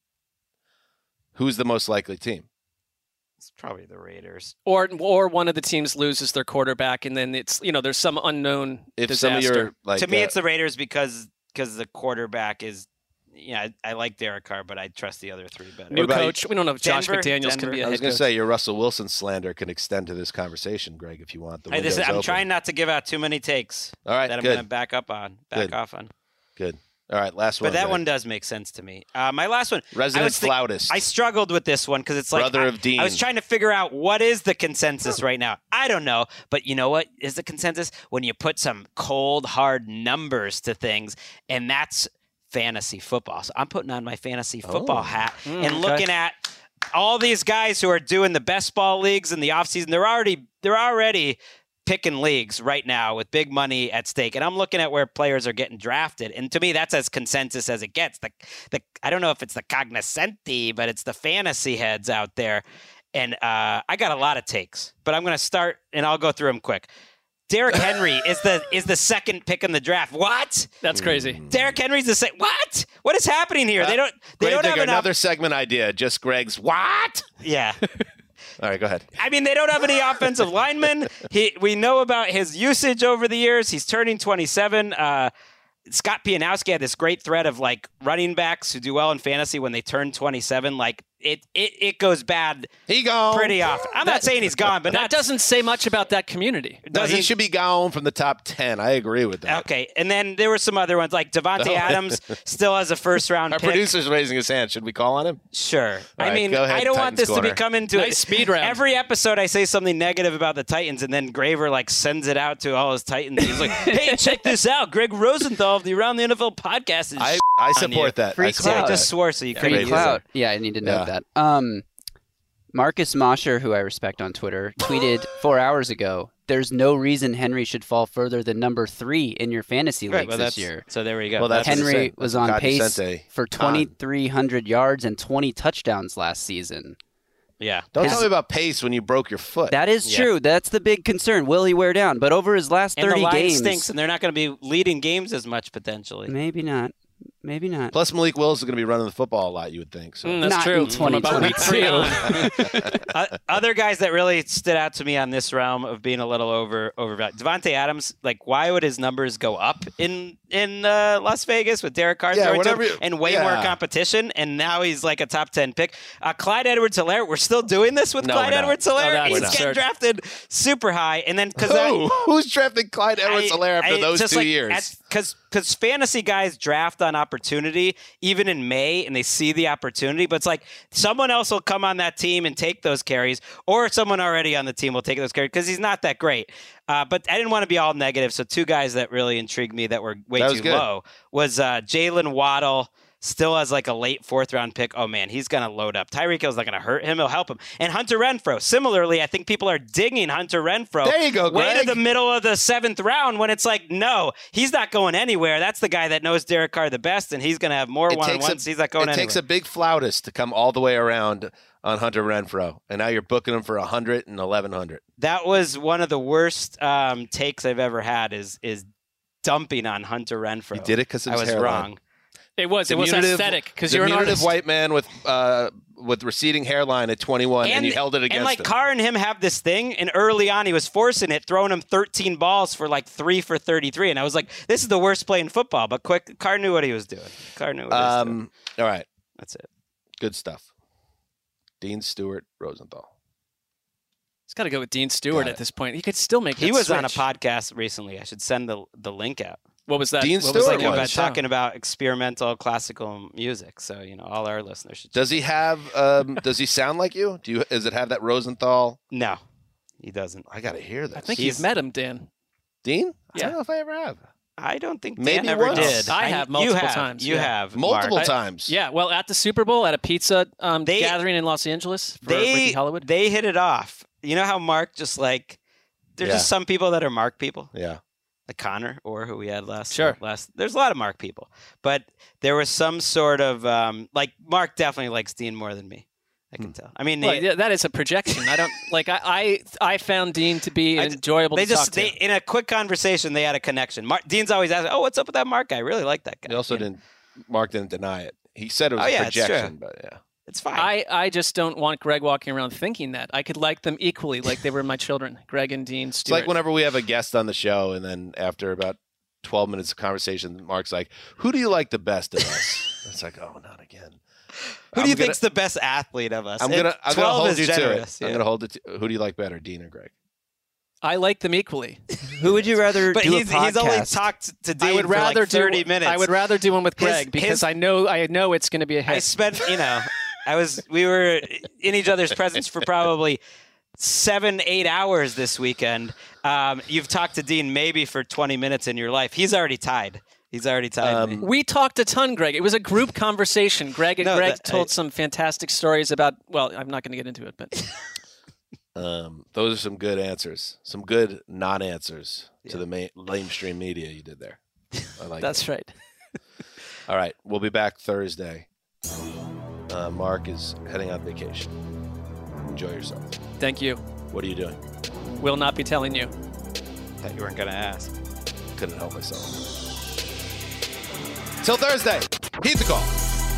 Who's the most likely team? It's probably the Raiders. Or or one of the teams loses their quarterback, and then it's you know there's some unknown If disaster. some of your like to me, uh, it's the Raiders because because the quarterback is. Yeah, I, I like Derek Carr, but I trust the other three better. New about coach. We don't know if Josh Denver? McDaniels Denver? can be a I was head going coach. to say your Russell Wilson slander can extend to this conversation, Greg, if you want. The I, this, window's I'm open. trying not to give out too many takes. All right, that I'm good. going to back up on, back Good. off on. Good. All right, last one. But that Greg. one does make sense to me. Uh, my last one, Resident I was think- flautist. I struggled with this one because it's like Brother I, of Dean. I was trying to figure out what is the consensus right now. I don't know, but you know what is the consensus when you put some cold, hard numbers to things, and that's fantasy football. So I'm putting on my fantasy football Oh. hat Mm, and okay. looking at all these guys who are doing the best ball leagues in the offseason. They're already they're already picking leagues right now with big money at stake. And I'm looking at where players are getting drafted. And to me, that's as consensus as it gets. The the I don't know if it's the cognoscenti, but it's the fantasy heads out there. And uh, I got a lot of takes, but I'm going to start and I'll go through them quick. Derrick Henry is the is the second pick in the draft. What? That's crazy. Derrick Henry's the second. What? What is happening here? They don't. They Greg don't have Digger, enough. another segment idea. Just Greg's what? Yeah. All right, go ahead. I mean, they don't have any offensive linemen. He, we know about his usage over the years. He's turning twenty-seven. Uh, Scott Pianowski had this great thread of like running backs who do well in fantasy when they turn twenty-seven. Like it, it, it goes bad. He gone pretty often. I'm not saying he's gone, but that not, doesn't say much about that community. No, he should be gone from the top ten. I agree with that. Okay, and then there were some other ones like Devontae Oh. Adams still has a first round Our pick. producer's raising his hand. Should we call on him? Sure. All I right, mean, go ahead, I don't want Titans this to corner. become into Nice it. speed round. Every episode I say something negative about the Titans, and then Graver like sends it out to all his Titans. He's like, "Hey, check this out. Greg Rosenthal of the Around the N F L podcast is I I on support you." that. Free I support Yeah, I clout. that. just swore so you Free couldn't use clout. it. Yeah, I need to note Yeah. that. Um, Marcus Mosher, who I respect on Twitter, tweeted four hours ago, "There's no reason Henry should fall further than number three in your fantasy Right, leagues well, this that's, year." so there we go. Well, that's what he Henry said. was That's on pace Cognoscente. for twenty-three hundred yards and twenty touchdowns last season. yeah. Don't His- tell me about pace when you broke your foot. That is Yeah. true. That's the big concern. Will he wear down? But over his last And the thirty line games, stinks, and they're not going to be leading games as much potentially. maybe not. Maybe not. Plus, Malik Willis is going to be running the football a lot. You would think. So. Mm, that's Not true. in From about week three on. uh, other guys that really stood out to me on this realm of being a little over overvalued. Devontae Adams, like, why would his numbers go up in in uh, Las Vegas with Derek Carr Yeah, throwing to whatever him you- and way yeah. more competition? And now he's like a top ten pick. Uh, Clyde Edwards-Helaire, we're still doing this with No, Clyde we're not. Edwards-Helaire. No, that's he's absurd. getting drafted super high, and then because Who? Who's drafting Clyde Edwards-Helaire after those two years? Because because fantasy guys draft on opportunity, even in May, and they see the opportunity. But it's like someone else will come on that team and take those carries, or someone already on the team will take those carries because he's not that great. Uh, but I didn't want to be all negative. So two guys that really intrigued me that were way That too was good. low was uh, Jalen Waddle. Still has like a late fourth round pick. Oh man, he's going to load up. Tyreek Hill's not going to hurt him. He'll help him. And Hunter Renfrow. Similarly, I think people are digging Hunter Renfrow. There you go, Way Greg. to the middle of the seventh round when it's like, no, he's not going anywhere. That's the guy that knows Derek Carr the best, and he's going to have more It one on takes a- ones. He's not going It anywhere. takes a big flautist to come all the way around on Hunter Renfrow, and now you're booking him for one hundred and eleven hundred. That was one of the worst um, takes I've ever had. Is is dumping on Hunter Renfrow. You did it because I was wrong. It was. It was Diminutive- aesthetic because you're an diminutive artist. white man with uh, with receding hairline at twenty-one, and, you held it against and like him. Carr and him have this thing, and early on he was forcing it, throwing him thirteen balls for like three for thirty-three, and I was like, this is the worst play in football. But quick, Carr knew what he was doing. Carr knew what he was doing. Um, all right, That's it. good stuff. Dean Stewart Rosenthal. It's got to go with Dean Stewart Got at it. this point. He could still make. He that was on a switch. podcast recently. I should send the the link out. What was that? Dean what Stewart was that Like was. about show? talking about experimental classical music. So you know, all our listeners should. Does he have? Um, does he sound like you? Do you? Does it have that Rosenthal? No, he doesn't. I got to hear this. I think He's- you've met him, Dan. Dean. I Yeah. don't know if I ever have. I don't think Maybe Dan ever once. did. I have you multiple have. times, You yeah. have Multiple Mark. times. Yeah, well, at the Super Bowl, at a pizza um, They- gathering in Los Angeles for They Ricky Hollywood. they hit it off. You know how Mark just like there's Yeah. just some people that are Mark people. Yeah. Like Connor or who we had last Sure. last there's a lot of Mark people. But there was some sort of um like Mark definitely likes Dean more than me. I can tell. I mean Well, they, yeah, that is a projection. I don't like. I I, I found Dean to be I- enjoyable they to just talk they to. in a quick conversation they had a connection. Mark, Dean's always asking, "Oh, what's up with that Mark guy? I really like that guy." He also You know? didn't. Mark didn't deny it. He said it was Oh, a yeah, it's true. projection, but yeah. It's fine. I, I just don't want Greg walking around thinking that. I could like them equally, like they were my children, Greg and Dean It's Stewart. like whenever we have a guest on the show, and then after about twelve minutes of conversation, Mark's like, "Who do you like the best of us?" It's like, "Oh, not again." Who I'm do you gonna- think's the best athlete of us? I'm It- gonna, I'm gonna twelve hold is you generous, to it. I'm yeah. gonna hold it. To, who do you like better, Dean or Greg? I like them equally. Who would you rather But do he's, a podcast? he's only talked to Dean I would for rather like thirty do. minutes. I would rather do one with His- Greg because his- I know I know it's going to be a hit. I spent, you know, I was, we were in each other's presence for probably seven, eight hours this weekend. Um, you've talked to Dean maybe for twenty minutes in your life. He's already tied. He's already tied Um, me. We talked a ton, Greg. It was a group conversation. Greg and No, Greg that- told I- some fantastic stories about. Well, I'm not going to get into it, but Um, those are some good answers. Some good non-answers to the main, mainstream media you did there. I like that's that. right. All right, we'll be back Thursday. Uh, Mark is heading on vacation. Enjoy yourself. Thank you. What are you doing? Will not be telling you. Thought you weren't going to ask. Couldn't help myself. Till Thursday. Heed the call.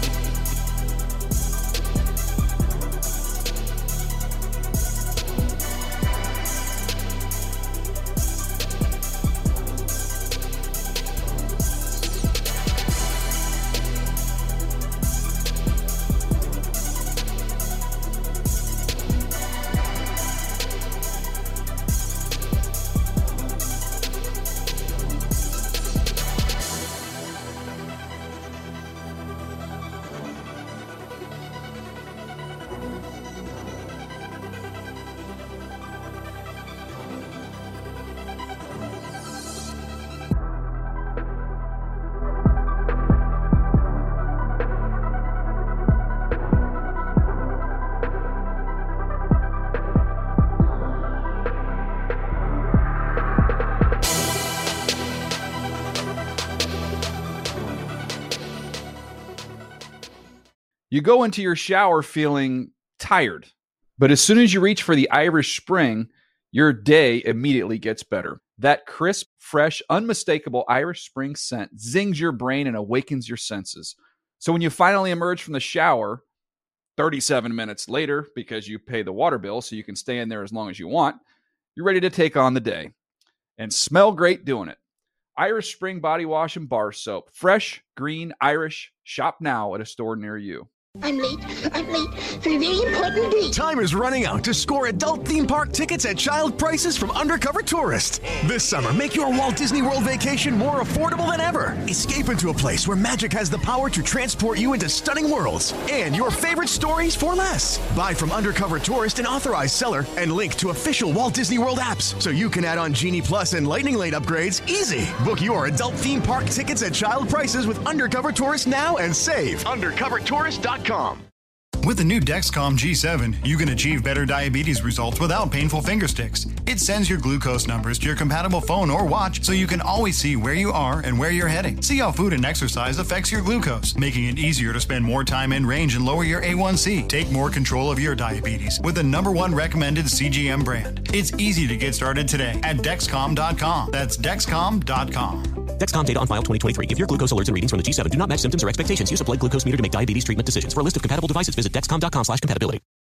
You go into your shower feeling tired, but as soon as you reach for the Irish Spring, your day immediately gets better. That crisp, fresh, unmistakable Irish Spring scent zings your brain and awakens your senses. So when you finally emerge from the shower, thirty-seven minutes later, because you pay the water bill so you can stay in there as long as you want, you're ready to take on the day and smell great doing it. Irish Spring Body Wash and Bar Soap. Fresh, green, Irish. Shop now at a store near you. I'm late. I'm late for a very important date. Time is running out to score adult theme park tickets at child prices from Undercover Tourist. This summer, make your Walt Disney World vacation more affordable than ever. Escape into a place where magic has the power to transport you into stunning worlds and your favorite stories for less. Buy from Undercover Tourist, an authorized seller, and link to official Walt Disney World apps so you can add on Genie Plus and Lightning Lane upgrades easy. Book your adult theme park tickets at child prices with Undercover Tourist now and save. undercover tourist dot com. With the new Dexcom G seven, you can achieve better diabetes results without painful finger sticks. It sends your glucose numbers to your compatible phone or watch so you can always see where you are and where you're heading. See how food and exercise affects your glucose, making it easier to spend more time in range and lower your A one C. Take more control of your diabetes with the number one recommended C G M brand. It's easy to get started today at Dexcom dot com. That's Dexcom dot com. Dexcom data on file twenty twenty-three. If your glucose alerts and readings from the G seven do not match symptoms or expectations, use a blood glucose meter to make diabetes treatment decisions. For a list of compatible devices, visit Dexcom dot com slash compatibility.